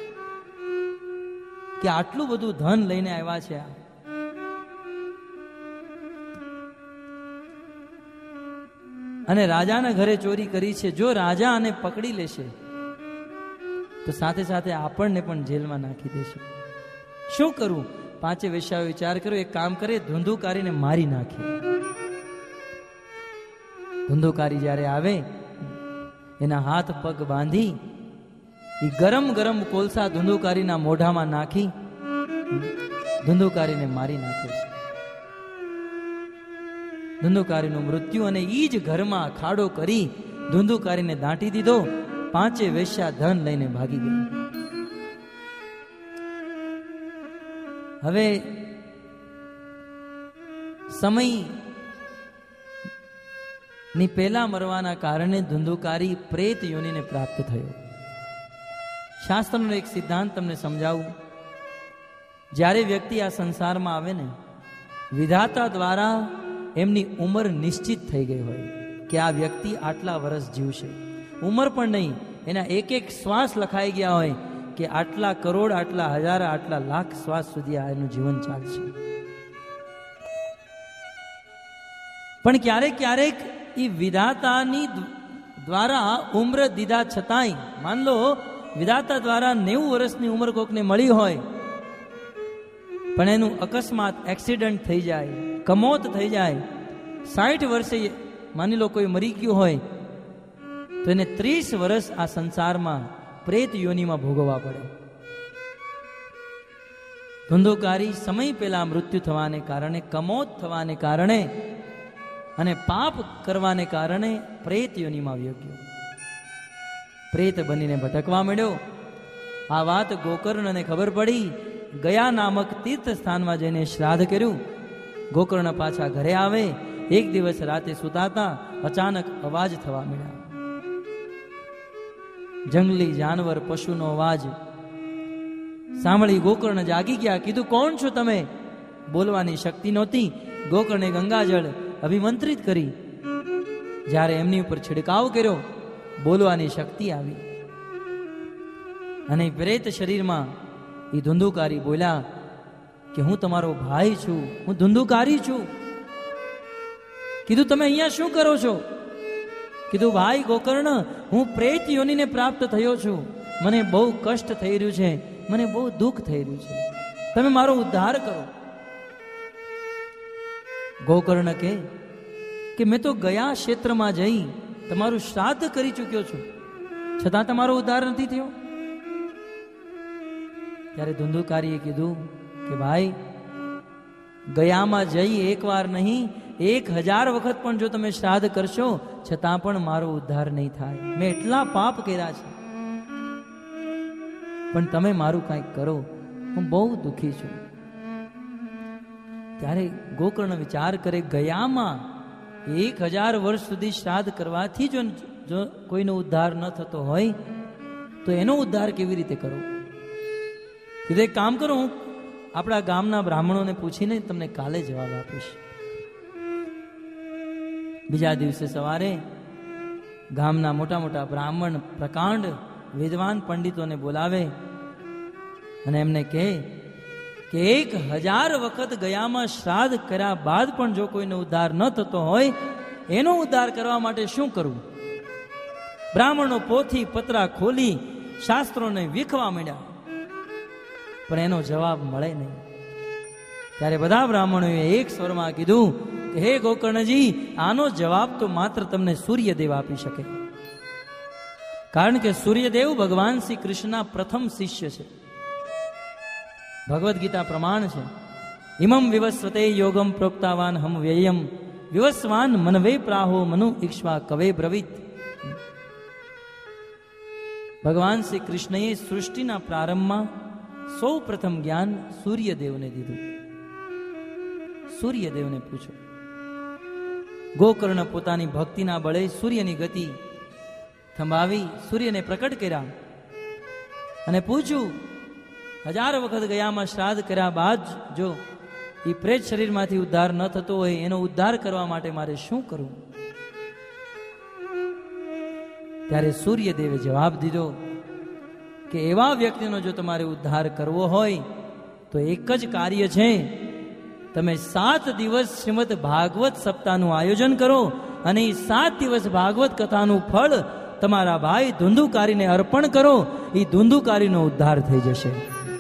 કે આટલું બધું ધન લઈને આવ્યા છે આ, અને રાજાના ઘરે ચોરી કરી છે. જો રાજા આને પકડી લેશે તો સાથે સાથે આપણને પણ જેલમાં નાખી દેશે. શું કરવું? પાંચે વેશ્યાઓ વિચાર કર્યો, એક કામ કરે, ધુંધુકારીને મારી નાખે. ધુંધુકારી જ્યારે આવે એના હાથ પગ બાંધી એ ગરમ ગરમ કોલસા ધુંધુકારીના મોઢામાં નાખી ધુંધુકારીને મારી નાખે છે. ધુંધુકારીનું મૃત્યુ, અને ઈ જ ઘરમાં ખાડો કરી ધુંધુકારીને દાટી દીધો. પાંચે વેશ્યા ધન લઈને ભાગી ગઈ. હવે સમય ની પહેલા મરવાના કારણે ધુંધુકારી પ્રેત યોનિને પ્રાપ્ત થયો. શાસ્ત્રનો એક સિદ્ધાંત તમને સમજાવું. જ્યારે વ્યક્તિ આ સંસારમાં આવે ને, વિધાતા દ્વારા એમની ઉંમર નિશ્ચિત થઈ ગઈ હોય કે આ વ્યક્તિ આટલા વર્ષ જીવશે. ઉંમર પણ નહીં, એના એક એક શ્વાસ લખાઈ ગયા હોય કે આટલા કરોડ, આટલા હજાર, આટલા લાખ શ્વાસ સુધી આ એનું જીવન ચાલશે. પણ ક્યારેક ક્યારેક એ વિધાતાની દ્વારા ઉંમર દીધા છતાંય, માન લો વિધાતા દ્વારા 90 વર્ષની ઉંમર કોકને મળી હોય, પણ એનું અકસ્માત એક્સિડન્ટ થઈ જાય, કમોત થઈ જાય, 60 વર્ષે માની લો કોઈ મરી ગયું હોય, તો એને 30 વર્ષ આ સંસારમાં પ્રેત યોનિમાં ભોગવવા પડે. ધુંધુકારી સમય પહેલા મૃત્યુ થવાને કારણે, કમોત થવાને કારણે અને પાપ કરવાને કારણે પ્રેત યોનિમાં આવ્યો ગયો. પ્રેત બનીને ભટકવા મળ્યો. આ વાત ગોકર્ણને ખબર પડી. ગયા નામક તીર્થ સ્થાનમાં જઈને શ્રાદ્ધ કર્યું. ગોકર્ણ પાછા ઘરે આવે. એક દિવસ રાતે સુતાતા અચાનક અવાજ થવા મળ્યા. જંગલી જાનવર, પશુનો અવાજ સાંભળી ગોકર્ણ જાગી ગયા. કીધું, કોણ છો તમે? બોલવાની શક્તિ નહોતી. ગોકર્ણે ગંગાજળ અભિમંત્રિત કરી. જ્યારે એમની ઉપર છિડકાવ કર્યો, બોલવાની શક્તિ આવી અને પ્રેત શરીરમાં એ ધુંધુકારી બોલ્યા કે હું તમારો ભાઈ છું, હું ધુંધુકારી છું. કીધું, તમે અહીંયા શું કરો છો? કીધું, ભાઈ ગોકર્ણ, હું પ્રેત યોનિને પ્રાપ્ત થયો છું. મને બહુ કષ્ટ થઈ રહ્યું છે, મને બહુ દુઃખ થઈ રહ્યું છે, તમે મારો ઉદ્ધાર કરો. ગોકર્ણ કે મેં તો ગયા ક્ષેત્રમાં જઈ તમારું શ્રાદ્ધ કરી ચૂક્યો છું, છતાં તમારો ઉદ્ધાર નથી થયો. ત્યારે ધુંધુકારીએ કીધું કે ભાઈ, ગયામાં જઈ એક વાર નહીં, 1000 વખત પણ જો તમે શ્રાદ્ધ કરશો, છતાં પણ મારો ઉદ્ધાર નહીં થાય. મેં એટલા પાપ કર્યા છે, પણ તમે મારું કંઈક કરો, હું બહુ દુઃખી છું. ત્યારે ગોકર્ણ વિચાર કરે, ગયામાં 1000 વર્ષ સુધી શ્રાદ્ધ કરવાથી જો કોઈનો ઉદ્ધાર ન થતો હોય તો એનો ઉદ્ધાર કેવી રીતે કરો? કીધું, એક કામ કરો, હું આપણા ગામના બ્રાહ્મણોને પૂછીને તમને કાલે જવાબ આપીશ. બીજા દિવસે સવારે ગામના મોટા મોટા બ્રાહ્મણ, પ્રકાંડ વિદ્વાન પંડિતોને બોલાવે અને એમને કહે કે 1000 વખત ગયામાં શ્રાદ્ધ કર્યા બાદ પણ જો કોઈનો ઉદ્ધાર ન થતો હોય, એનો ઉદ્ધાર કરવા માટે શું કરવું? બ્રાહ્મણો પોથી પતરા ખોલી શાસ્ત્રોને વિખવા માંડ્યા, પણ એનો જવાબ મળે નહીં. ત્યારે બધા બ્રાહ્મણોએ એક સ્વરમાં કીધું કે હે ગોકર્ણજી, આનો જવાબ તો માત્ર તમને સૂર્યદેવ આપી શકે, કારણ કે સૂર્યદેવ ભગવાન શ્રી કૃષ્ણના પ્રથમ શિષ્ય છે. ભગવદ્ ગીતા પ્રમાણ છે, ઇમમ વિવસ્વતે યોગમ પ્રોક્તાવાન હમ વ્યયમ વિવસ્વાન મનવે પ્રાહો મનુ ઈક્ષ્વા કવે બ્રવીત. ભગવાન શ્રી કૃષ્ણએ સૃષ્ટિના પ્રારંભમાં સૌ પ્રથમ જ્ઞાન સૂર્યદેવને દીધું. સૂર્યદેવને પૂછો. ગોકર્ણ પોતાની ભક્તિના બળે સૂર્યની ગતિ થંભાવી સૂર્યને પ્રકટ કર્યા અને પૂછ્યું, 1000 વખત ગયામાં શ્રાદ્ધ કર્યા બાદ જો એ પ્રેત શરીરમાંથી ઉદ્ધાર ન થતો હોય, એનો ઉદ્ધાર કરવા માટે મારે શું કરવું? ત્યારે સૂર્યદેવે જવાબ દીધો કે એવા વ્યક્તિનો જો તમારે ઉદ્ધાર કરવો હોય તો એક જ કાર્ય છે, તમે 7 દિવસ શ્રીમદ ભાગવત સપ્તાહનું આયોજન કરો અને એ 7 દિવસ ભાગવત કથાનું ફળ તમારા ભાઈ ધુંધુકારીને અર્પણ કરો. એ ધુંધુકારીનો ઉદ્ધાર થઈ જશે.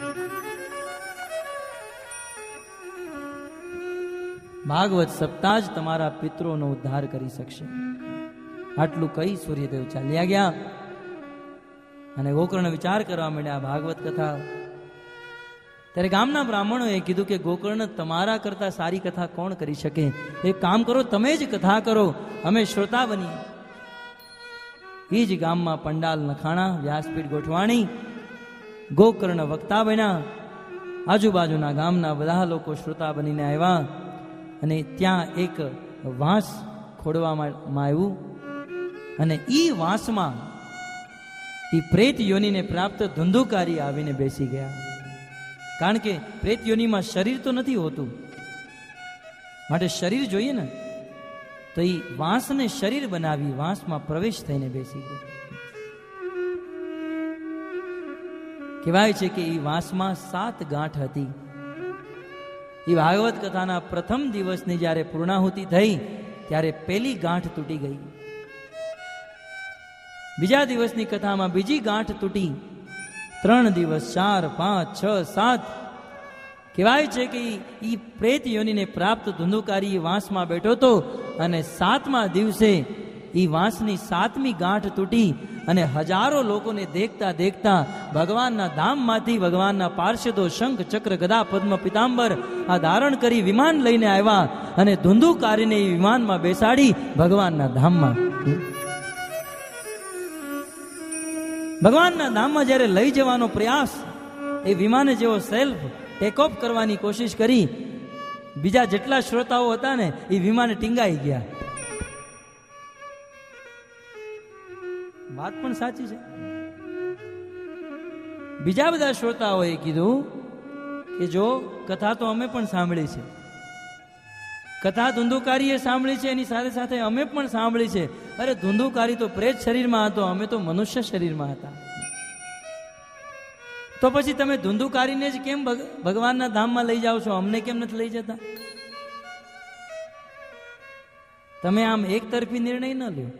ભાગવત સપ્તાહ જ તમારા પિતરોનો ઉદ્ધાર કરી શકશે. આટલું કહી સૂર્યદેવ ચાલ્યા ગયા અને ગોકર્ણ વિચાર કરવા માંડ્યા ભાગવત કથા. ત્યારે ગામના બ્રાહ્મણોએ કીધું કે ગોકર્ણ, તમારા કરતા સારી કથા કોણ કરી શકે? એક કામ કરો, તમે જ કથા કરો, અમે શ્રોતા બનીએ. એ જ ગામમાં પંડાલ નખાણા, વ્યાસપીઠ ગોઠવાણી, ગોકર્ણ વક્તા બન્યા. આજુબાજુના ગામના બધા લોકો શ્રોતા બનીને આવ્યા અને ત્યાં એક વાંસ ખોડવામાં આવ્યું અને ઈ વાંસમાં ઈ પ્રેત યોનીને પ્રાપ્ત ધુંધુકારી આવીને બેસી ગયા. કારણ કે પ્રેત યોનીમાં શરીર તો નથી હોતું, માટે શરીર જોઈએ ને, તો ઈ વાંસને શરીર બનાવી વાંસમાં પ્રવેશ થઈને બેસી ગયા. કહેવાય છે કે ઈ વાંસમાં 7 ગાંઠ હતી. એ ભાગવત કથાના પ્રથમ દિવસની જ્યારે પૂર્ણાહુતિ થઈ ત્યારે પહેલી ગાંઠ તૂટી ગઈ. બીજા દિવસની કથામાં બીજી ગાંઠ તૂટી. 3 દિવસ, 4, 5, 6, 7. કહેવાય છે કે ઈ પ્રેત યોનીને પ્રાપ્ત ધુંધુકારી વાંસમાં બેઠો હતો અને 7મા દિવસે ઈ વાંસની 7મી ગાંઠ તૂટી અને હજારો લોકોને દેખતા દેખતા ભગવાનના ધામમાંથી ભગવાનના પાર્ષદો શંખ ચક્ર ગદા પદ્મ પિતાંબર આ ધારણ કરી વિમાન લઈને આવ્યા અને ધુંધુકારીને એ વિમાનમાં બેસાડી ભગવાનના ધામમાં જ્યારે લઈ જવાનો પ્રયાસ, એ વિમાને જેવો સેલ્ફ ટેક ઓફ કરવાની કોશિશ કરી, બીજા જેટલા શ્રોતાઓ હતા ને એ વિમાને ટીંગાઈ ગયા. વાત પણ સાચી છે. બીજા બધા શ્રોતાઓએ કીધું કે જો કથા તો અમે પણ સાંભળી છે, કથા ધુંધુકારીએ સાંભળી છે, એની સાથે સાથે અમે પણ સાંભળી છે. અરે ધુંધુકારી તો પ્રેત શરીરમાં હતો, અમે તો મનુષ્ય શરીરમાં હતા. તો પછી તમે ધુંધુકારીને જ કેમ ભગવાનના ધામમાં લઈ જાઓ છો, અમને કેમ નથી લઈ જતા? તમે આમ એક તરફી નિર્ણય ન લ્યો.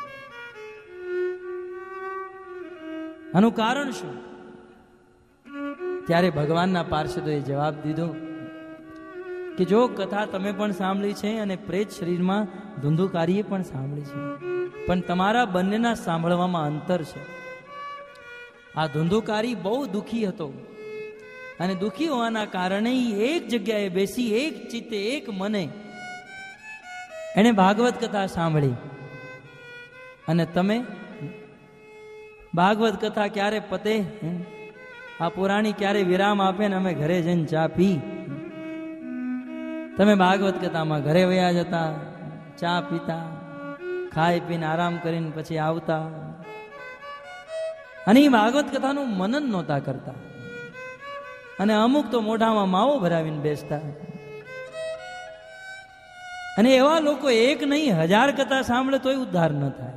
આનું કારણ શું? ત્યારે ભગવાનના પાર્ષદોએ જવાબ દીધો કે જો કથા તમે પણ સાંભળી છે અને પ્રેત શરીરમાં ધુંધુકારીએ પણ સાંભળી છે, પણ તમારા બંનેના સાંભળવામાં અંતર છે. આ ધુંધુકારી બહુ દુઃખી હતો અને દુઃખી હોવાના કારણે એક જગ્યાએ બેસી એક ચિત્તે એક મને એને ભાગવત કથા સાંભળી. અને તમે ભાગવત કથા ક્યારે પતે, આ પુરાણી ક્યારે વિરામ આપે ને અમે ઘરે જઈને ચા પી. તમે ભાગવત કથામાં ઘરે વયા જતા, ચા પીતા, ખાઈ પીને આરામ કરીને પછી આવતા અને એ ભાગવત કથાનું મનન નહોતા કરતા. અને અમુક તો મોઢામાં માવો ભરાવીને બેસતા. અને એવા લોકો એક નહીં 1000 કથા સાંભળે તોય ઉદ્ધાર ન થાય.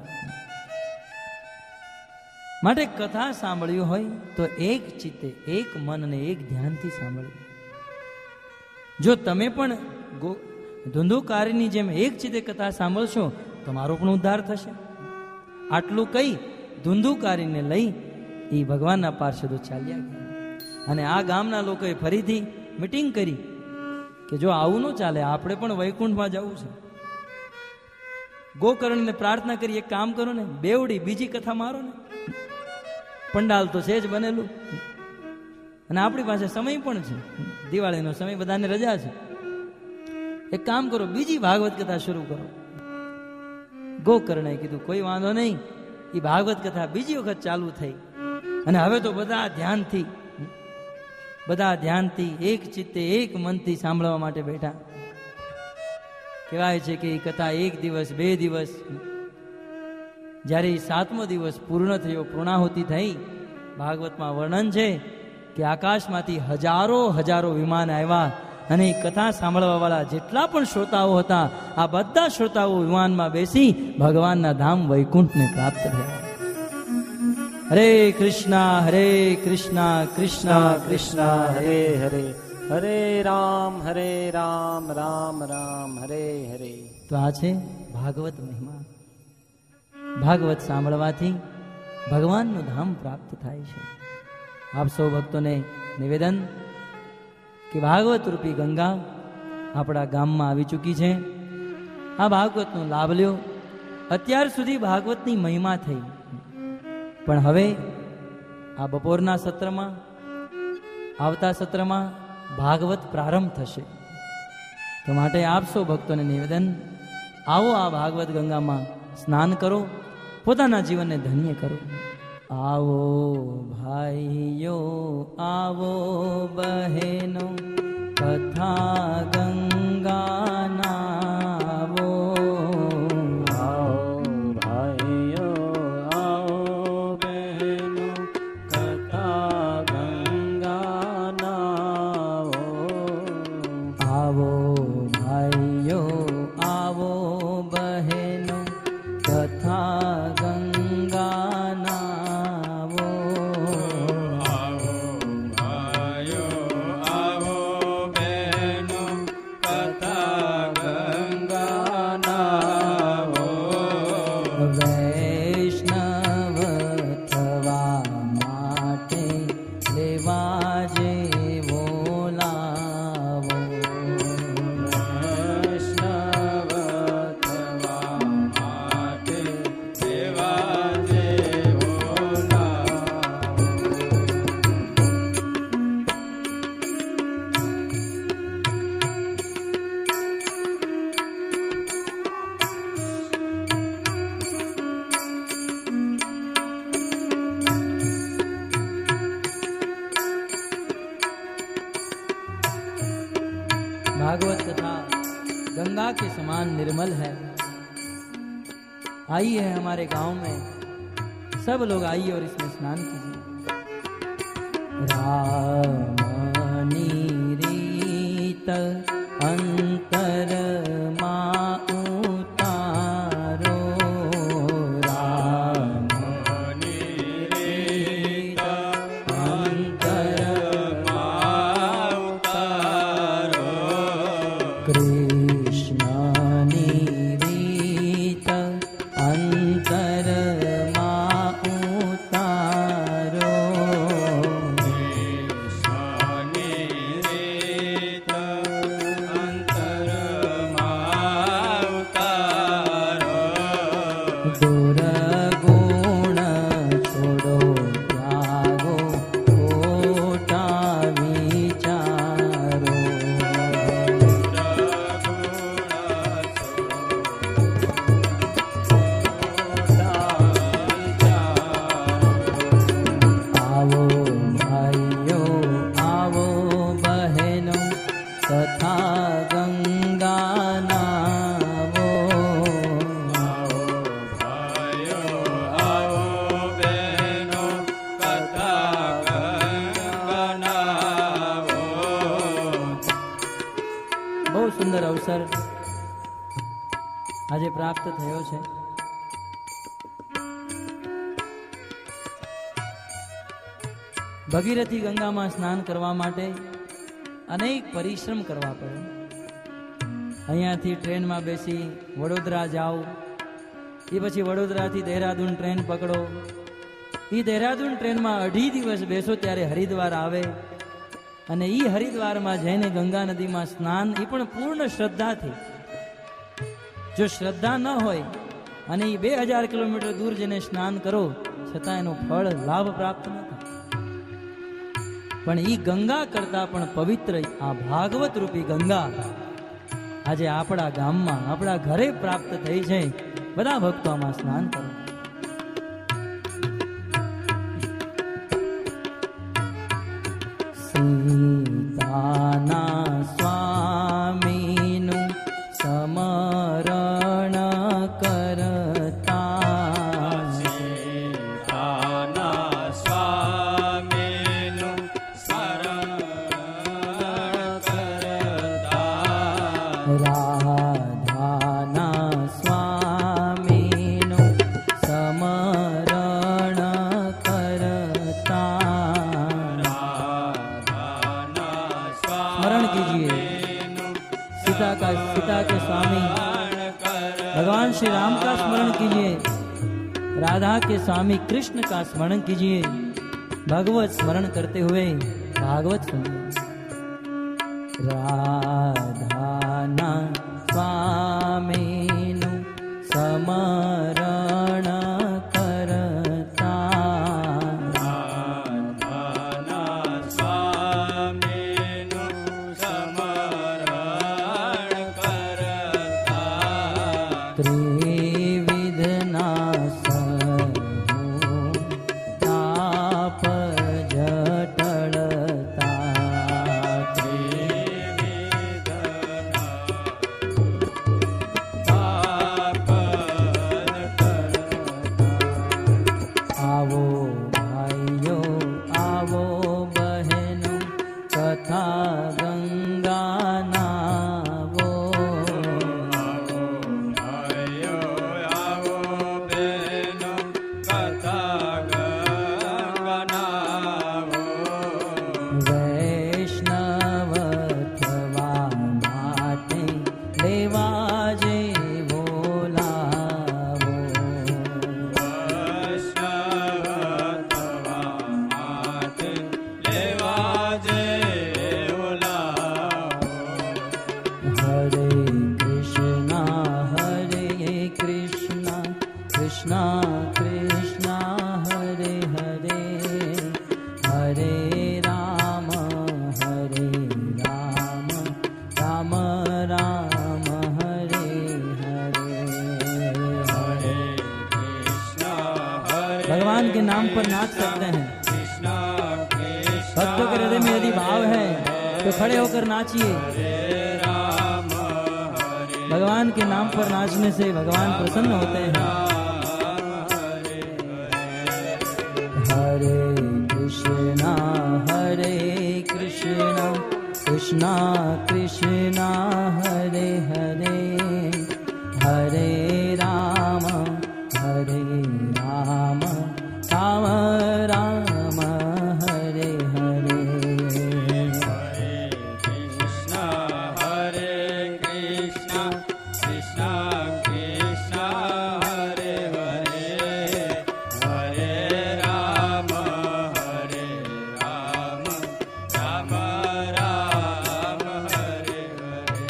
માટે કથા સાંભળ્યું હોય તો એક ચિત્તે, એક મન અને એક ધ્યાનથી સાંભળ્યું. જો તમે પણ ધુંધુકારીની જેમ એક ચિત્તે કથા સાંભળશો તમારો પણ ઉદ્ધાર થશે. આટલું કહી ધુંધુકારીને લઈ એ ભગવાનના પાર્ષદો ચાલ્યા ગયા. અને આ ગામના લોકોએ ફરીથી મીટિંગ કરી કે જો આવું ન ચાલે, આપણે પણ વૈકુંઠમાં જવું છે. ગોકર્ણને પ્રાર્થના કરી, એક કામ કરો ને, બેવડી બીજી કથા મારો ને, પંડાલ તો છે જ બનેલું અને આપણી પાસે સમય પણ છે, દિવાળીનો સમય, બધાને રજા છે. એક કામ કરો, બીજી ભાગવત કથા શરૂ કરો. ગોકર્ણે કીધું કોઈ વાંધો નહીં. એ ભાગવત કથા બીજી વખત ચાલુ થઈ અને હવે તો બધા ધ્યાનથી એક ચિત્તે એક મનથી સાંભળવા માટે બેઠા. કહેવાય છે કે એ કથા 1 દિવસ 2 દિવસ, જ્યારે 7મો દિવસ પૂર્ણ થયો, પૂર્ણાહુતિ થઈ, ભાગવતમાં વર્ણન છે કે આકાશમાંથી હજારો વિમાન આવ્યા અને એ કથા સાંભળવા વાળા જેટલા પણ શ્રોતાઓ હતા, આ બધા શ્રોતાઓ વિમાનમાં બેસી ભગવાનના ધામ વૈકુંઠને પ્રાપ્ત થયા. હરે કૃષ્ણ કૃષ્ણ કૃષ્ણ હરે હરે, હરે રામ રામ રામ હરે હરે. તો આ છે ભાગવત મહિમા. ભાગવત સાંભળવાથી ભગવાનનું ધામ પ્રાપ્ત થાય છે. આપ સૌ ભક્તોને નિવેદન કે ભાગવત રૂપી ગંગા આપણા ગામમાં આવી ચૂકી છે. આ ભાગવતનો લાભ લ્યો. અત્યાર સુધી ભાગવતની મહિમા થઈ, પણ હવે આ બપોરના સત્રમાં, આવતા સત્રમાં ભાગવત પ્રારંભ થશે. તો માટે આપ સૌ ભક્તોને નિવેદન, આવો આ ભાગવત ગંગામાં સ્નાન કરો, પોતાના જીવનને ધન્ય કરો. આવો ભાઈઓ, આવો બહેનો, કથા ગંગાના આવો. આવો ભાઈઓ, આવો બહેનો, કથા ગંગાના આવો ભાઈઓ, આવો બહેનો, કથા ગંગાના આવો. આવો ભાઈઓ, આવો બહેનો, કથા ગંગાના વૈષ્ણવ થવા માટે લેવા જેવો લાવો. વૈષ્ણવ થવા માટે સેવા જેવો લાવો. भागवत कथा गंगा के समान निर्मल है. आइए है हमारे गांव में, सब लोग आइए और इसमें स्नान कीजिए. रामनी रीत अंतर मां उतारो. રામની રીત અંતર માં ઉતારો. कृष्णानी रीत अंतर मां उतारो. કૃષ્ણની રીત અંતર માં ઉતારો. दुर्गुण छोड़ो त्यागो खोटा विचारो. आवो भाइयो, आवो बहनो, कथा गंगा नावो. આવો ભાઈઓ, આવો બહેનો, કથા ગંગાના આવો. બહુ સુંદર અવસર આજે પ્રાપ્ત થયો છે. ભગીરથી ગંગામાં સ્નાન કરવા માટે અનેક પરિશ્રમ કરવા પડે. અહીંયાથી ટ્રેનમાં બેસી વડોદરા જાઓ, એ પછી વડોદરાથી દહેરાદૂન ટ્રેન પકડો. એ દહેરાદૂન ટ્રેનમાં 2.5 દિવસ બેસો ત્યારે હરિદ્વાર આવે અને એ હરિદ્વારમાં જઈને ગંગા નદીમાં સ્નાન, એ પણ પૂર્ણ શ્રદ્ધાથી. જો શ્રદ્ધા ન હોય અને એ 2000 કિલોમીટર દૂર જઈને સ્નાન કરો છતાં એનો ફળ લાભ પ્રાપ્ત ન થાય. પણ એ ગંગા કરતા પણ પવિત્ર આ ભાગવત રૂપી ગંગા આજે આપણા ગામમાં આપણા ઘરે પ્રાપ્ત થઈ છે. બધા ભક્તો આમાં સ્નાન કરો. સીતાના સ્વામીનું સમરણ કરતા, સીતાના સ્વામીનું સ્મરણ કરતા, રાધાના સ્વામીનું સમરણ કરતા. स्मरण कीजिए सीता के स्वामी भगवान श्री राम का स्मरण कीजिए, राधा के स्वामी कृष्ण का स्मरण कीजिए. भगवत स्मरण करते हुए भागवत सुनिए. राधाना स्वामीनु समरण भगवान के नाम पर नाच सकते हैं. भक्तों के हृदय में यदि भाव है तो खड़े होकर नाचिए. भगवान के नाम पर नाचने से भगवान प्रसन्न होते हैं. हरे कृष्णा कृष्णा कृष्णा हरे हरे, हरे राम राम राम हरे हरे. हरे कृष्णा कृष्णा कृष्णा हरे हरे, हरे राम राम राम हरे हरे.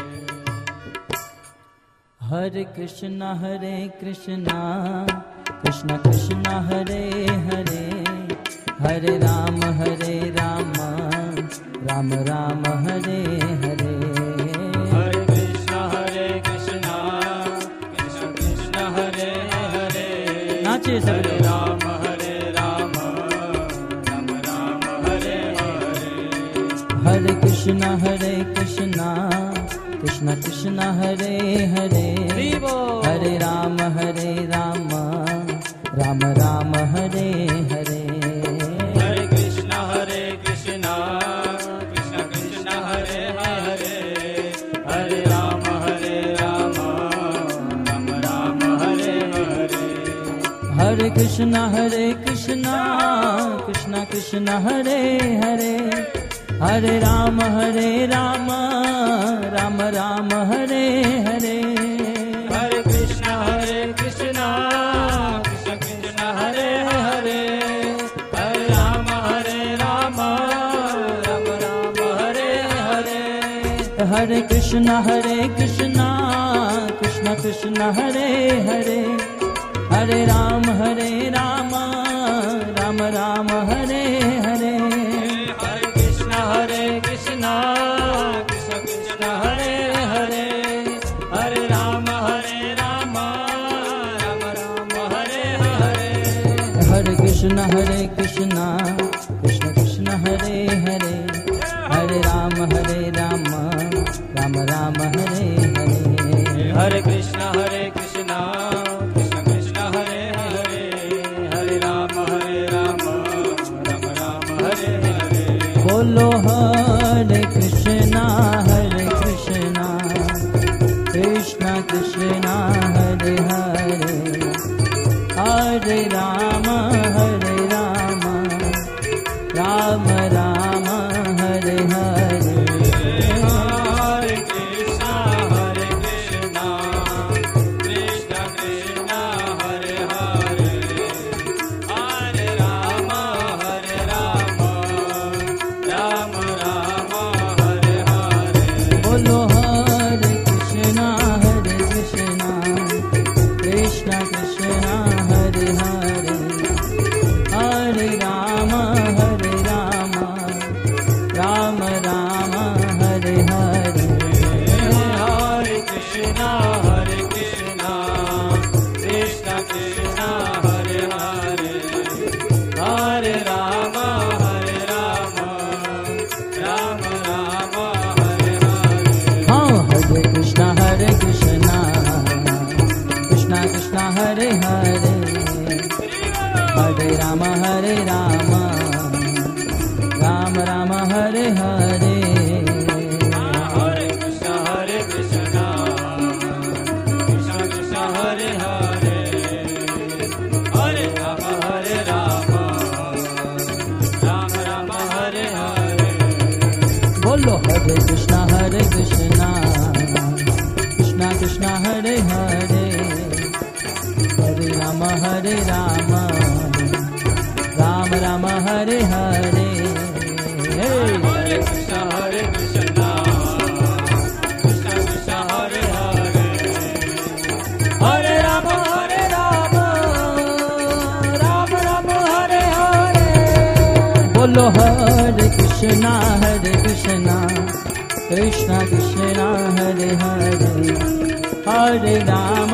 हरे कृष्णा कृष्णा कृष्णा हरे हरे, हरे राम राम राम हरे हरे. हरे कृष्णा कृष्णा कृष्णा हरे हरे, नाचे सब हरे राम राम राम हरे हरे. हरे कृष्णा कृष्णा कृष्णा हरे हरे, हरे राम राम राम हरे हरे. हरे कृष्णा कृष्णा कृष्णा हरे हरे, हरे राम राम राम हरे हरे. हरे कृष्णा कृष्णा कृष्णा हरे हरे, हरे राम राम राम हरे हरे. हरे कृष्णा कृष्णा कृष्णा हरे हरे, हरे राम राम राम हरे हरे. हरे कृष्णा कृष्णा कृष्णा हरे हरे, हरे राम राम राम हरे हरे. हरे कृष्णा कृष्णा कृष्णा हरे हरे, कृष्णा कृष्ण कृष्ण हरे हरे हरे राम राम राम हरे हरे हरे कृष्णा कृष्ण कृष्ण हरे हरे हरे राम राम राम हरे हरे बोलो हरे कृष्णा कृष्ण कृष्ण हरे हरे हरे राम राम राम हरे हरे हरे कृष्णा कृष्ण कृष्ण हरे हरे हरे राम राम राम हरे हरे बोलो हरे कृष्णा कृष्ण कृष्ण हरे हरे हरे राम राम राम हरे हरे हरे कृष्णा कृष्ण कृष्ण हरे हरे हरे राम राम राम हरे हरे हाँ हरे कृष्णा कृष्ण कृष्ण हरे हरे हरे राम राम राम हरे हरे हरे कृष्णा कृष्ण कृष्ण हरे हरे हरे राम राम हरे हरे बोलो हरे कृष्णा कृष्ण कृष्ण हरे हरे हरे राम राम हरे हरे हरे कृष्णा कृष्ण कृष्ण हरे हरे हरे राम राम हरे हरे बोलो हरे कृष्णा कृष्ण कृष्ण हरे हरे हरे राम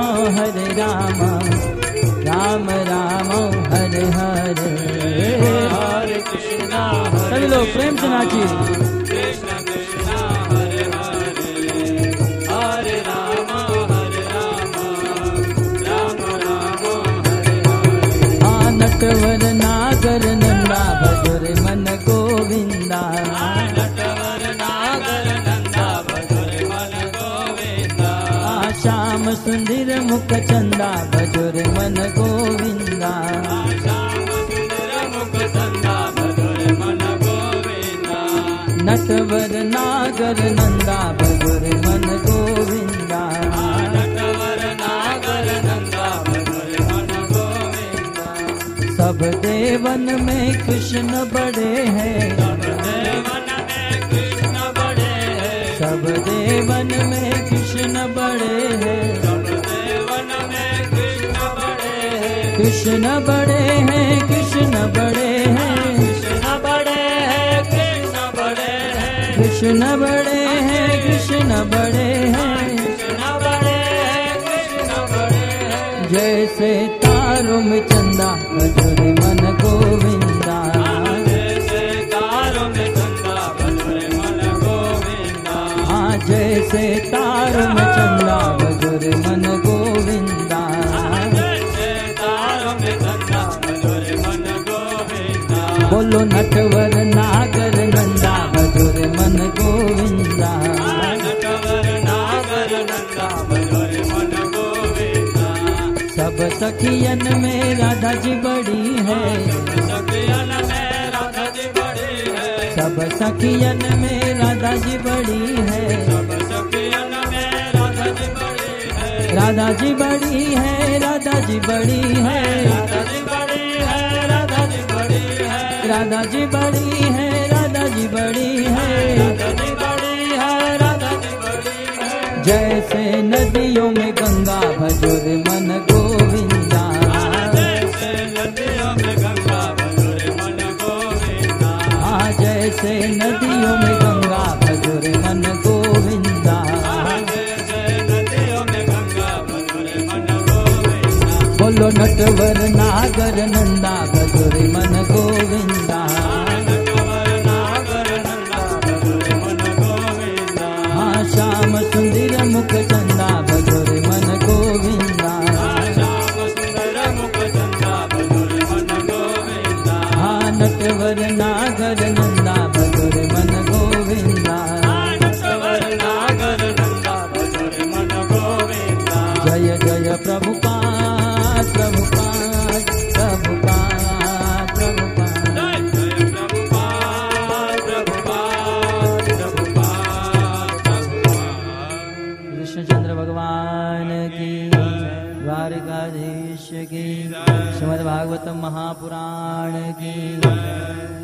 राम हरे हरे हरे कृष्णा सभी लोग प्रेम से नाचिए कृष्ण कृष्ण हरे हरे हरे राम राम हरे हरे नटवर नागर नंदा भजोर मन गोविंदा नटवर नागर नंदा भजोर मन गोविंदा श्याम सुंदर मुख चंदा भजोर मन गोविंदा श्याम सुंदर मुख चंदा भजोर मन गोविंदा नटवर नागर नंदा भजोर मन गोविंदा नटवर नागर नंदा भजोर मन गोविंदा सब देवन में कृष्ण बड़े हैं सब देवन में कृष्ण बड़े हैं सब देवन में कृष्ण बड़े हैं सब देवन में कृष्ण बड़े हैं कृष्ण बड़े हैं कृष्ण बड़े हैं कृष्ण बड़े हैं कृष्ण बड़े हैं कृष्ण बड़े हैं कृष्ण बड़े हैं कृष्ण बड़े हैं कृष्ण बड़े हैं जैसे तारों में चंदा भजोरे मन गोविंदा जैसे तारों में चंदा भजोरे मन गोविंदा हाँ जैसे तारों में चंदा भजोरे मन गोविंदा जैसे तारों में चंदा भजोरे मन गोविंदा बोलो नटवर नागर नंदा भजोरे मन गोविंदा नटवर नागर नंदा भजोरे मन गोविंदा सब सखियन में राधा जी बड़ी है सखियन में राधा जी बड़ी है सब सखियन में राधा जी बड़ी है सब सखियन में राधा जी बड़ी है राधा जी बड़ी है राधा जी बड़ी है राधा जी बड़ी है राधा जी बड़ी है राधा जी बड़ी है राधा जी बड़ी है राधा जी बड़ी है राधा जी बड़ी है जैसे नदियों में गंगा भजोरे मन गोविंदा जैसे नदियों में गंगा भजोरे मन गोविंदा हाँ जैसे नदियों में गंगा भजोरे मन गोविंदा जैसे नदियों में गंगा भजोरे मन गोविंदा बोलो नटवर नागर नंदा भजोरे मन गोविंदा मुख चंदा भजोरे मन गोविंदा हा नटवर नागर नंदा भजोरे मन गोविंदा जय जय प्रभुपाद प्रभुपाद प्रभुपाद प्रभुपाद कृष्णचंद्र भगवान की द्वारकाधीश की श्रीमद् भागवतम महापुराण की